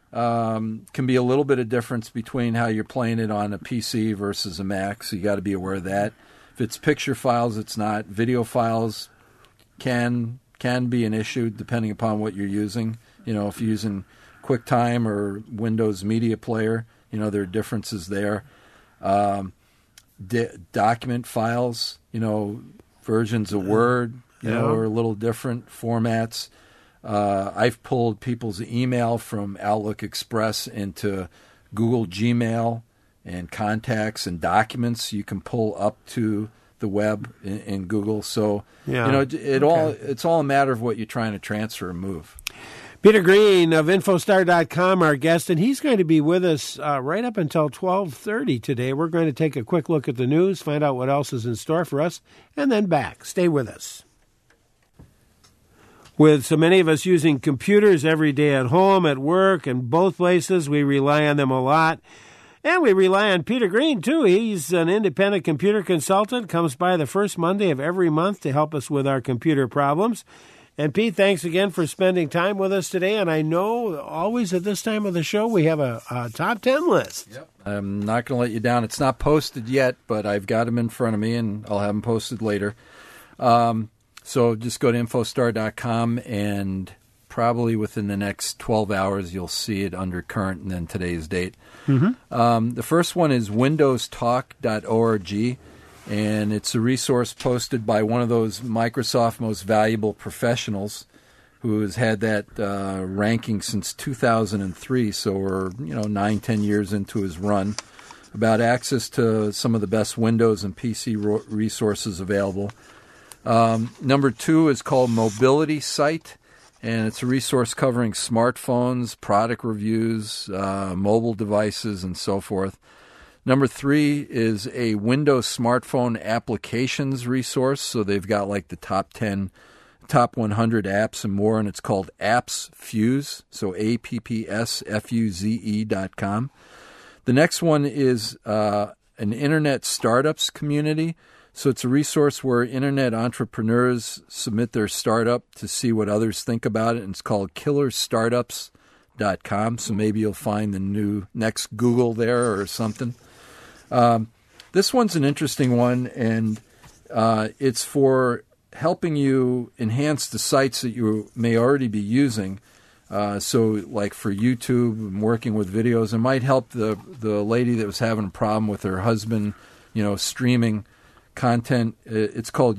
can be a little bit of difference between how you're playing it on a PC versus a Mac, so you got to be aware of that. If it's picture files, it's not. Video files can be an issue depending upon what you're using. You know, if you're using QuickTime or Windows Media Player, you know, there are differences there. Document files, you know, versions of Word, you know, are a little different formats. I've pulled people's email from Outlook Express into Google Gmail and contacts and documents you can pull up to the web in Google. So, you know, it's all a matter of what you're trying to transfer and move. Peter Green of Infostar.com, our guest, and he's going to be with us right up until 12:30 today. We're going to take a quick look at the news, find out what else is in store for us, and then back. Stay with us. With so many of us using computers every day at home, at work, and both places, we rely on them a lot. And we rely on Peter Green, too. He's an independent computer consultant, comes by the first Monday of every month to help us with our computer problems. And, Pete, thanks again for spending time with us today. And I know always at this time of the show we have a top 10 list. Yep. I'm not going to let you down. It's not posted yet, but I've got them in front of me, and I'll have them posted later. So just go to Infostar.com, and probably within the next 12 hours you'll see it under current and then today's date. Mm-hmm. The first one is windowstalk.org. And it's a resource posted by one of those Microsoft Most Valuable Professionals who has had that ranking since 2003, so we're 9-10 years into his run, about access to some of the best Windows and PC resources available. Number 2 is called Mobility Site, and it's a resource covering smartphones, product reviews, mobile devices, and so forth. Number 3 is a Windows smartphone applications resource. So they've got like the top 10, top 100 apps and more, and it's called AppsFuse, so AppsFuze.com. The next one is an Internet Startups community. So it's a resource where Internet entrepreneurs submit their startup to see what others think about it, and it's called KillerStartups.com. So maybe you'll find the new next Google there or something. This one's an interesting one, and it's for helping you enhance the sites that you may already be using. So like for YouTube and working with videos, it might help the lady that was having a problem with her husband, streaming content. It's called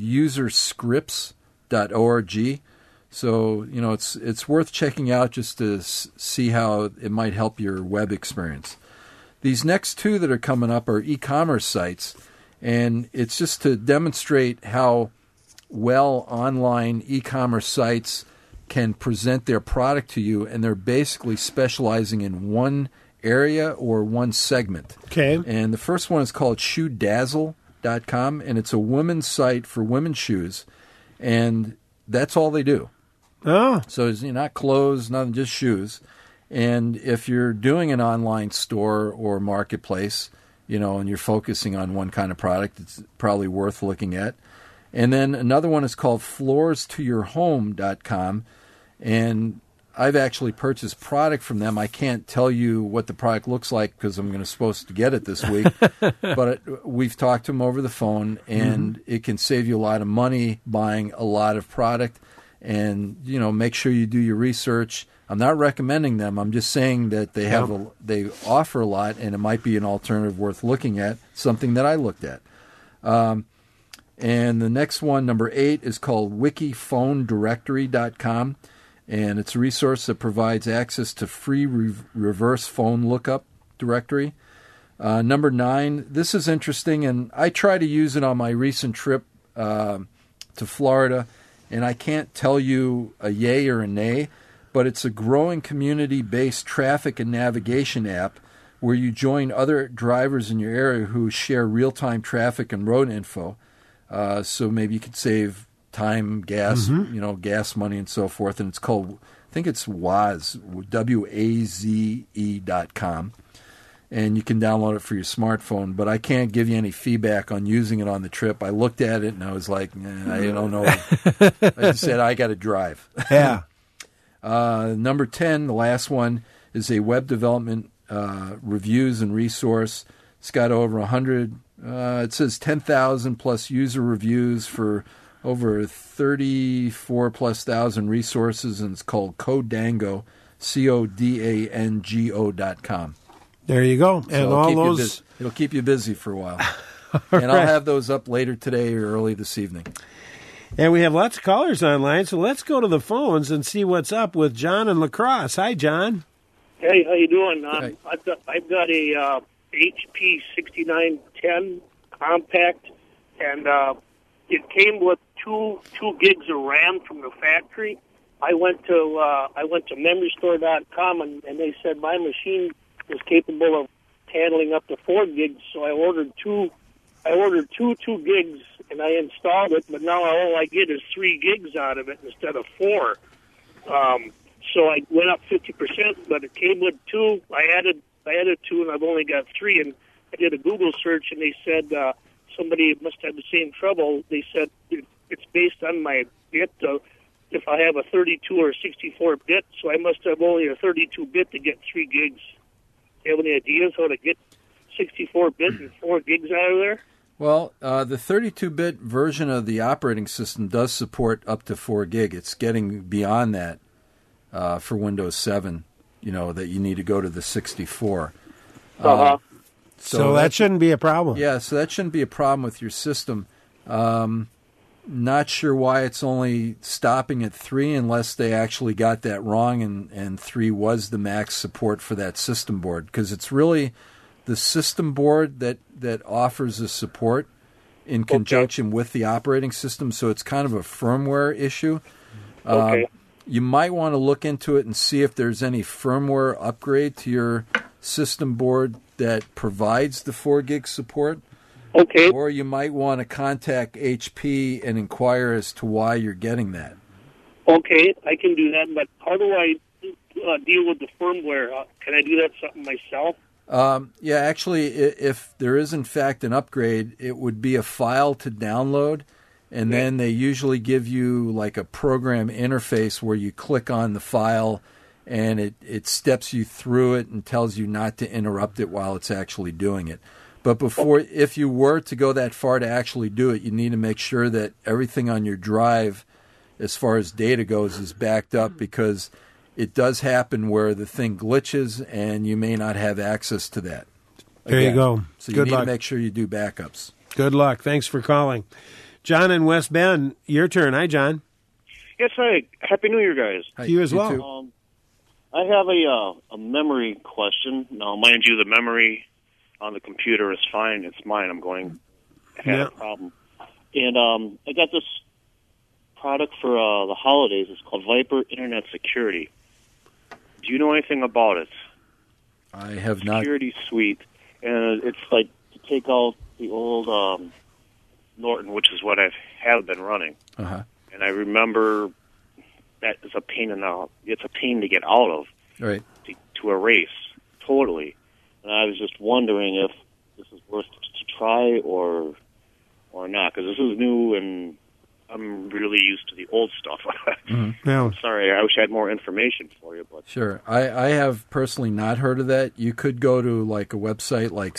userscripts.org. So, it's worth checking out just to see how it might help your web experience. These next 2 that are coming up are e-commerce sites, and it's just to demonstrate how well online e-commerce sites can present their product to you, and they're basically specializing in one area or one segment. Okay. And the first one is called ShoeDazzle.com, and it's a women's site for women's shoes, and that's all they do. Oh. So it's not clothes, nothing, just shoes. And if you're doing an online store or marketplace, and you're focusing on one kind of product, it's probably worth looking at. And then another one is called FloorsToYourHome.com, and I've actually purchased product from them. I can't tell you what the product looks like because I'm supposed to get it this week, but we've talked to them over the phone, and it can save you a lot of money buying a lot of product. And, make sure you do your research. I'm not recommending them. I'm just saying that they they offer a lot, and it might be an alternative worth looking at, something that I looked at. And the next one, number 8, is called WikiPhoneDirectory.com, and it's a resource that provides access to free reverse phone lookup directory. Number 9, this is interesting, and I try to use it on my recent trip to Florida, and I can't tell you a yay or a nay, but it's a growing community-based traffic and navigation app where you join other drivers in your area who share real-time traffic and road info. So maybe you could save time, gas, gas money and so forth. And it's called, I think it's Waze, WAZE.com. And you can download it for your smartphone, but I can't give you any feedback on using it on the trip. I looked at it and I was like, I don't know. I just said, I got to drive. Yeah. Number 10, the last one, is a web development reviews and resource. It's got over 100, it says 10,000 plus user reviews for over 34+ thousand resources, and it's called Codango, CODANGO.com. There you go. And So all those... it'll keep you busy for a while. And I'll have those up later today or early this evening. And we have lots of callers online, so let's go to the phones and see what's up with John in La Crosse. Hi, John. Hey, how you doing? Hey. I've got a HP 6910 compact, and it came with two gigs of RAM from the factory. I went to memorystore.com and they said my machine was capable of handling up to 4 gigs, so I ordered two 2 gigs, and I installed it, but now all I get is 3 gigs out of it instead of 4. So I went up 50%, but it came with 2. I added 2, and I've only got 3. And I did a Google search, and they said somebody must have the same trouble. They said it's based on my bit. If I have a 32 or 64 bit, so I must have only a 32 bit to get 3 gigs. Do you have any ideas how to get 64 bit and 4 gigs out of there? Well, the 32-bit version of the operating system does support up to 4 gig. It's getting beyond that for Windows 7, that you need to go to the 64. So that shouldn't be a problem. Yeah, so that shouldn't be a problem with your system. Not sure why it's only stopping at 3 unless they actually got that wrong and 3 was the max support for that system board, because it's really the system board that offers the support in conjunction with the operating system, so it's kind of a firmware issue. Okay. You might want to look into it and see if there's any firmware upgrade to your system board that provides the 4 gig support. Okay. Or you might want to contact HP and inquire as to why you're getting that. Okay, I can do that, but how do I deal with the firmware? Can I do that something myself? Yeah, actually, if there is in fact an upgrade, it would be a file to download, and then they usually give you like a program interface where you click on the file and it steps you through it and tells you not to interrupt it while it's actually doing it. But if you were to go that far to actually do it, you need to make sure that everything on your drive, as far as data goes, is backed up, because it does happen where the thing glitches and you may not have access to that. There you go. So you Good need luck. to make sure you do backups. Good luck. Thanks for calling. John in West Bend, your turn. Hi, John. Yes, hi. Happy New Year, guys. To you as well. Too. I have a memory question. Now, mind you, the memory on the computer is fine. It's mine. I'm going to have a problem. And I got this product for the holidays. It's called Viper Internet Security. Do you know anything about it? I have not. Security Suite. And it's like to take out the old Norton, which is what I have been running. Uh-huh. And I remember that is a pain it's a pain to get out of. Right. To erase totally. And I was just wondering if this is worth to try or not, because this is new and I'm really used to the old stuff. I'm sorry, I wish I had more information for you. But Sure. I have personally not heard of that. You could go to like a website like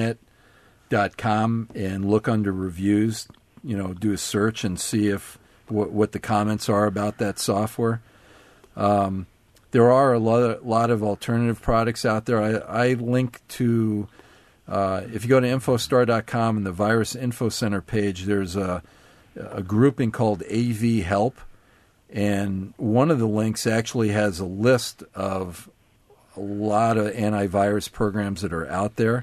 cnet.com and look under reviews, do a search and see if what the comments are about that software. There are a lot of alternative products out there. I link to, if you go to infostar.com and the Virus Info Center page, there's a grouping called AV Help, and one of the links actually has a list of a lot of antivirus programs that are out there.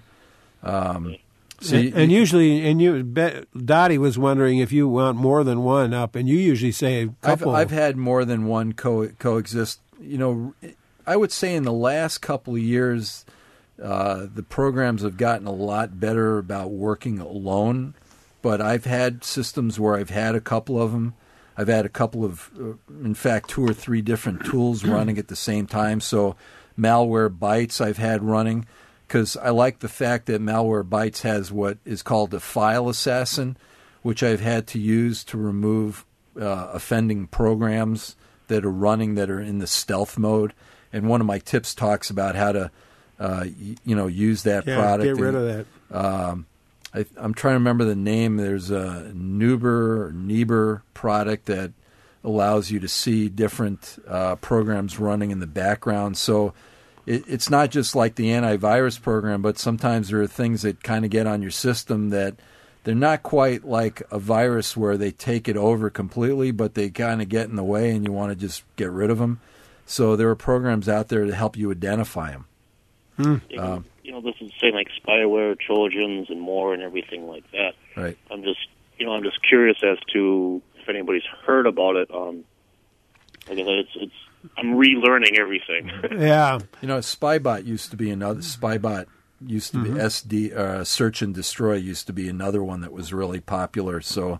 Dottie was wondering if you want more than one up, and you usually say a couple. I've had more than one coexist. I would say in the last couple of years, the programs have gotten a lot better about working alone. But I've had systems where I've had a couple of them. I've had a couple of, in fact, 2 or 3 different tools running at the same time. So Malwarebytes I've had running, because I like the fact that Malwarebytes has what is called a file assassin, which I've had to use to remove offending programs that are running that are in the stealth mode. and one of my tips talks about how to, use that product. Get rid of that. I'm trying to remember the name. There's a Niebuhr product that allows you to see different programs running in the background. So it's not just like the antivirus program, but sometimes there are things that kind of get on your system that they're not quite like a virus where they take it over completely, but they kind of get in the way and you want to just get rid of them. So there are programs out there to help you identify them. This is saying like spyware, Trojans, and more, and everything like that. Right. I'm just curious as to if anybody's heard about it. Like I said, I'm relearning everything. Yeah. Spybot used to be another. Spybot used to be SD. Search and Destroy used to be another one that was really popular. So,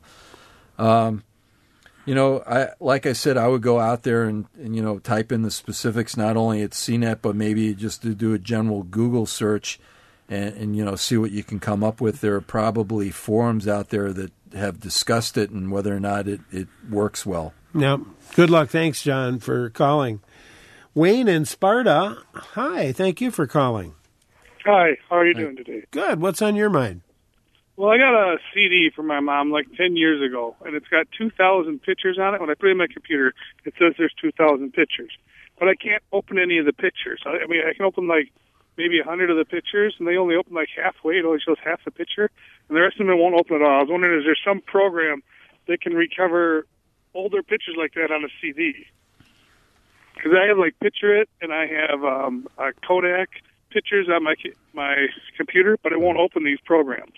like I said, I would go out there and type in the specifics, not only at CNET, but maybe just to do a general Google search and see what you can come up with. There are probably forums out there that have discussed it and whether or not it works well. Yep. Good luck. Thanks, John, for calling. Wayne in Sparta, hi. Thank you for calling. Hi. How are you doing today? Good. What's on your mind? Well, I got a CD from my mom like 10 years ago, and it's got 2,000 pictures on it. When I put it in my computer, it says there's 2,000 pictures. But I can't open any of the pictures. I can open like maybe 100 of the pictures, and they only open like halfway. It only shows half the picture, and the rest of them won't open at all. I was wondering, is there some program that can recover older pictures like that on a CD? Because I have like Picture It, and I have a Kodak pictures on my computer, but it won't open these programs.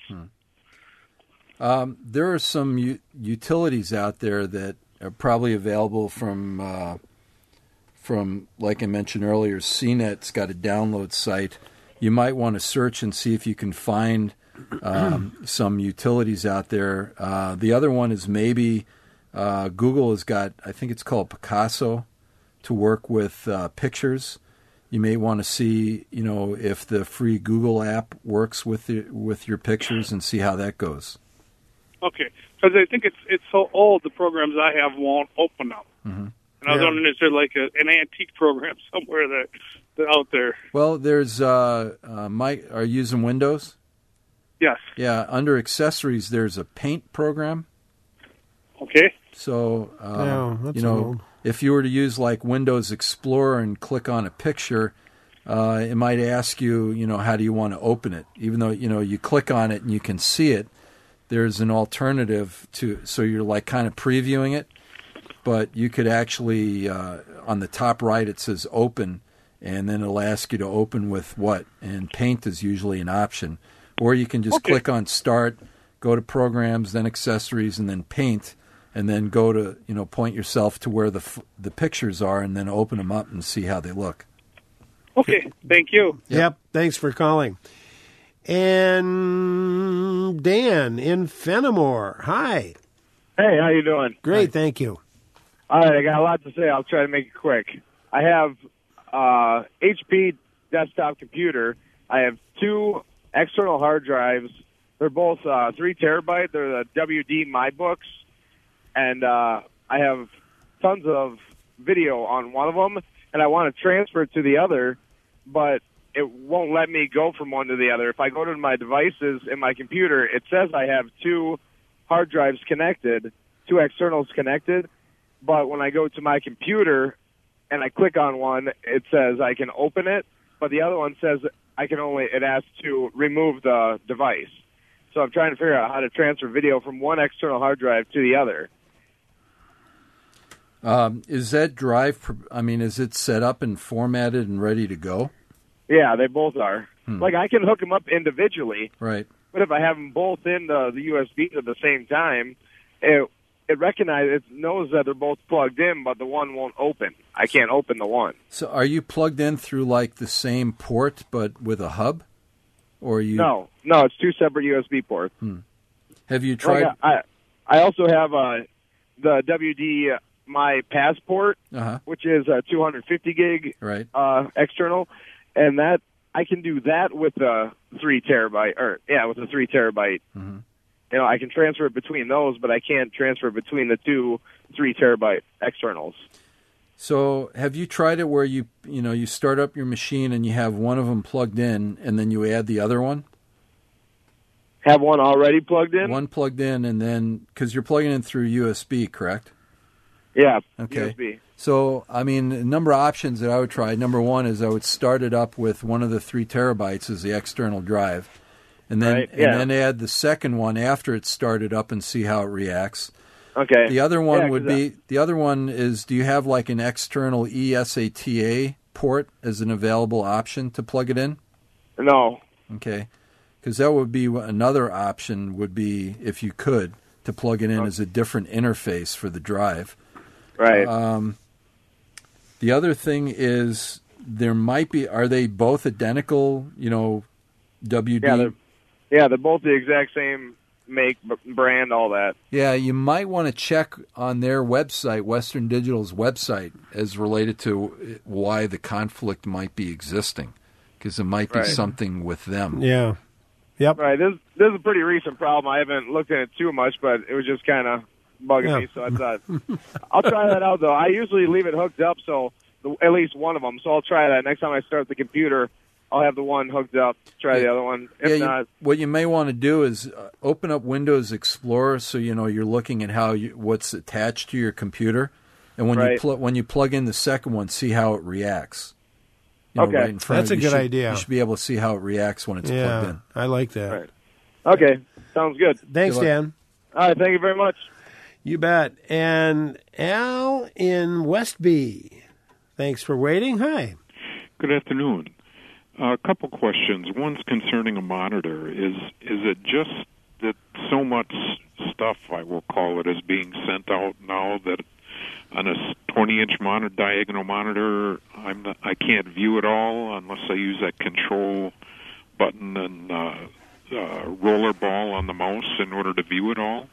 There are some utilities out there that are probably available from, like I mentioned earlier, CNET's got a download site. You might want to search and see if you can find some utilities out there. The other one is maybe Google has got, I think it's called Picasso, to work with pictures. You may want to see, if the free Google app works with your pictures and see how that goes. Okay, because I think it's so old, the programs I have won't open up. And I was wondering, is there like an antique program somewhere that out there? Well, there's Mike. Are you using Windows? Yes. Yeah, under accessories, there's a Paint program. Okay. So, that's old. If you were to use like Windows Explorer and click on a picture, it might ask you, how do you want to open it? Even though, you click on it and you can see it, there's an alternative so you're like kind of previewing it, but you could actually, on the top right, it says open, and then it'll ask you to open with what? And Paint is usually an option. Or you can just click on Start, go to Programs, then Accessories, and then Paint, and then go to, point yourself to where the pictures are, and then open them up and see how they look. Okay, thank you. Yep, thanks for calling. And Dan in Fenimore, hi. Hey, how you doing? Great, thank you. All right, I got a lot to say. I'll try to make it quick. I have HP desktop computer. I have 2 external hard drives. They're both 3 terabyte. They're the WD MyBooks. And I have tons of video on one of them, and I want to transfer it to the other, but it won't let me go from one to the other. If I go to my devices in my computer, it says I have 2 hard drives connected, 2 externals connected, but when I go to my computer and I click on one, it says I can open it, but the other one says it asks to remove the device. So I'm trying to figure out how to transfer video from one external hard drive to the other. Is that drive, is it set up and formatted and ready to go? Yeah, they both are. Like, I can hook them up individually. Right. But if I have them both in the USB at the same time, it knows that they're both plugged in, but the one won't open. I can't open the one. So are you plugged in through, like, the same port but with a hub? Or you? No, it's 2 separate USB ports. Have you tried? Like I also have the WD My Passport, which is a 250 gig external, and that I can do that with a 3 terabyte, with a 3 terabyte. I can transfer it between those, but I can't transfer between the 2 3 terabyte externals. So have you tried it where you start up your machine and you have one of them plugged in and then you add the other one? Have one already plugged in? One plugged in, and then, because you're plugging in through USB, correct? Yeah, okay. USB. So, I mean, a number of options that I would try. Number one is I would start it up with one of the 3 terabytes as the external drive, and then and then add the second one after it's started up and see how it reacts. Okay. The other one the other one is, do you have like an external eSATA port as an available option to plug it in? No. Okay. Because that would be another option, would be, if you could, to plug it in as a different interface for the drive. Right. The other thing is, there might be, are they both identical, WD? Yeah, they're both the exact same make, brand, all that. Yeah, you might want to check on their website, Western Digital's website, as related to why the conflict might be existing, because it might be something with them. Yeah. Yep. Right. This is a pretty recent problem. I haven't looked at it too much, but it was just kind of bugging me, so I thought I'll try that out. Though I usually leave it hooked up, so at least one of them. So I'll try that next time I start the computer. I'll have the one hooked up. Try the other one. If not, what you may want to do is open up Windows Explorer, so you're looking at what's attached to your computer, and when you plug in the second one, see how it reacts. Okay, right in front that's a good idea. You should be able to see how it reacts when it's plugged in. I like that. Right. Okay, sounds good. Thanks, Dan. All right, thank you very much. You bet. And Al in Westby, thanks for waiting. Hi. Good afternoon. A couple questions. One's concerning a monitor. Is it just that so much stuff, I will call it, is being sent out now that on a 20-inch monitor, diagonal monitor, I can't view it all unless I use that control button and roller ball on the mouse in order to view it all?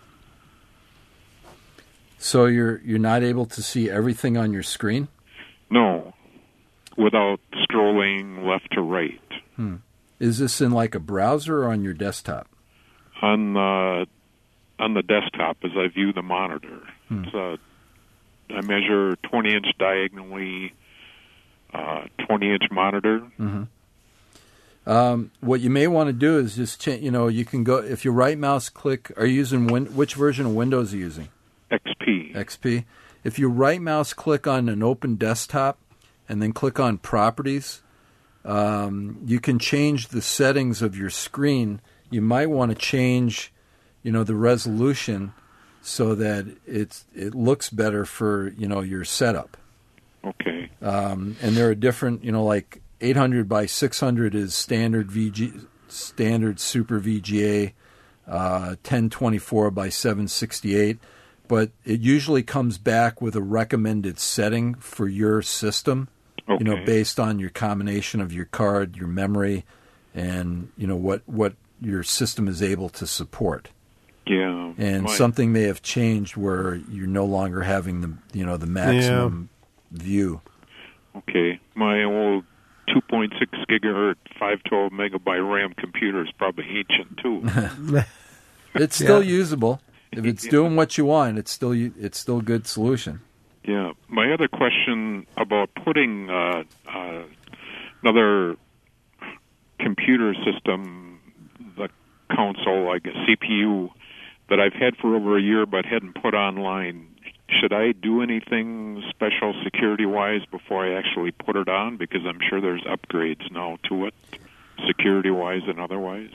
So you're not able to see everything on your screen? No, without scrolling left to right. Is this in like a browser or on your desktop? On the desktop as I view the monitor. It's I measure 20-inch diagonally, 20-inch monitor. Mm-hmm. What you may want to do is just change. You can go, if you right mouse click. Are you using which version of Windows are you using? XP. If you right mouse click on an open desktop and then click on Properties, you can change the settings of your screen. You might want to change, the resolution, so that it looks better for your setup. Okay. And there are different, like 800 by 600 is standard super VGA, 1024 by 768, but it usually comes back with a recommended setting for your system. Okay. Based on your combination of your card, your memory, and what your system is able to support. Yeah, and something may have changed where you're no longer having the maximum view. Okay, my old 2.6 gigahertz 512 megabyte RAM computer is probably ancient too. It's still usable if it's doing what you want. It's still a good solution. Yeah, my other question about putting another computer system, the console, like a CPU, that I've had for over a year but hadn't put online. Should I do anything special security-wise before I actually put it on? Because I'm sure there's upgrades now to it, security-wise and otherwise.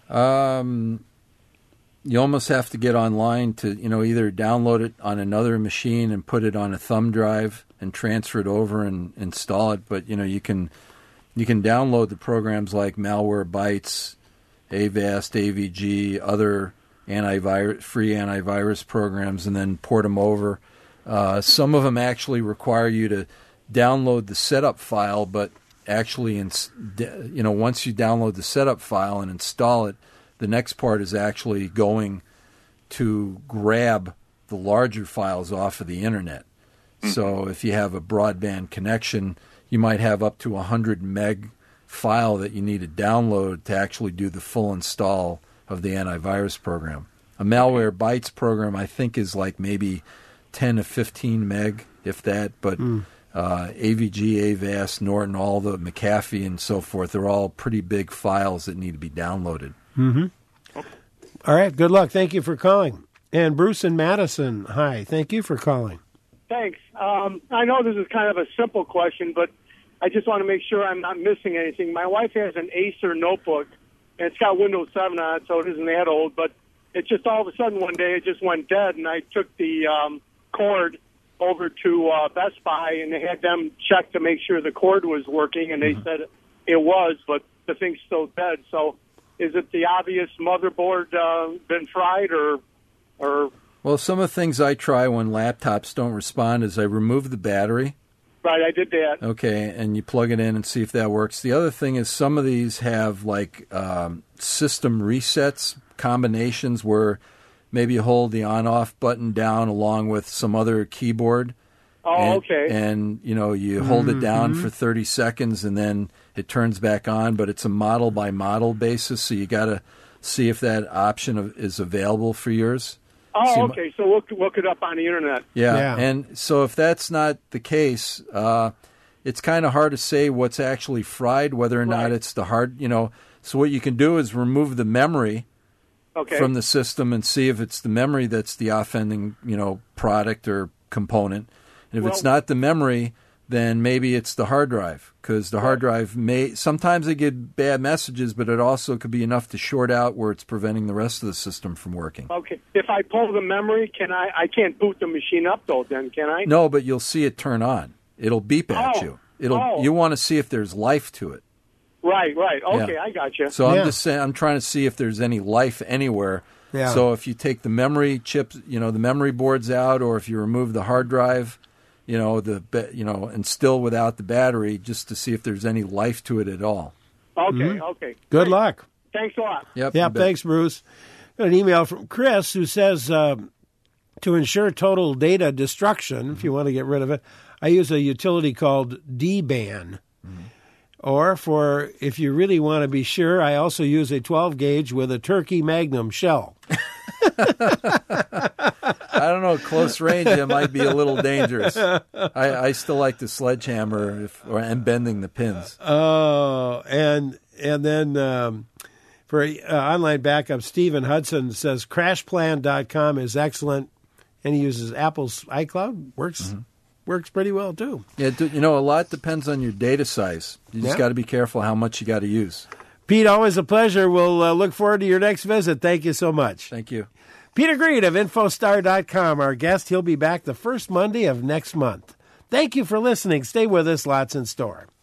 You almost have to get online to, either download it on another machine and put it on a thumb drive and transfer it over and install it. But, you can download the programs like Malwarebytes, Avast, AVG, other free antivirus programs, and then port them over. Some of them actually require you to download the setup file, but actually, once you download the setup file and install it, the next part is actually going to grab the larger files off of the internet. Mm-hmm. So if you have a broadband connection, you might have up to 100 meg file that you need to download to actually do the full install of the antivirus program. A Malwarebytes program, I think, is like maybe 10 to 15 meg, if that. But AVG, Avast, Norton, all the McAfee and so forth, they're all pretty big files that need to be downloaded. Mm-hmm. All right, good luck. Thank you for calling. And Bruce in Madison, hi. Thank you for calling. Thanks. I know this is kind of a simple question, but I just want to make sure I'm not missing anything. My wife has an Acer notebook, and it's got Windows 7 on it, so it isn't that old, but it just all of a sudden one day it just went dead, and I took the cord over to Best Buy, and they had them check to make sure the cord was working, and they said it was, but the thing's still dead. So is it the obvious motherboard been fried or? Well, some of the things I try when laptops don't respond is I remove the battery. Right, I did that. Okay, and you plug it in and see if that works. The other thing is some of these have like system resets combinations where maybe you hold the on-off button down along with some other keyboard. Oh, okay. And, you hold it down for 30 seconds and then it turns back on, but it's a model-by-model basis, so you got to see if that option is available for yours. Oh, okay. So we'll look it up on the internet. Yeah. And so if that's not the case, it's kind of hard to say what's actually fried, whether or not it's the hard, So what you can do is remove the memory from the system and see if it's the memory that's the offending, product or component. And if it's not the memory, then maybe it's the hard drive, because the hard drive sometimes they get bad messages, but it also could be enough to short out where it's preventing the rest of the system from working. Okay. If I pull the memory, I can't boot the machine up though, then can I? No, but you'll see it turn on. It'll beep at you. You want to see if there's life to it. Right. Okay, yeah. I got you. So I'm just saying, I'm trying to see if there's any life anywhere. Yeah. So if you take the memory chips, the memory boards out, or if you remove the hard drive, and still without the battery, just to see if there's any life to it at all. Okay, okay. Good luck. Thanks a lot. Yep. Thanks, Bruce. Got an email from Chris who says, to ensure total data destruction, if you want to get rid of it, I use a utility called DBAN. Or if you really want to be sure, I also use a 12-gauge with a Turkey Magnum shell. I don't know. Close range, it might be a little dangerous. I still like the sledgehammer and bending the pins. Oh, and then for online backup, Stephen Hudson says crashplan.com is excellent, and he uses Apple's iCloud. Works pretty well, too. Yeah, a lot depends on your data size. You just got to be careful how much you got to use. Pete, always a pleasure. We'll look forward to your next visit. Thank you so much. Thank you. Peter Green of Infostar.com, our guest. He'll be back the first Monday of next month. Thank you for listening. Stay with us. Lots in store.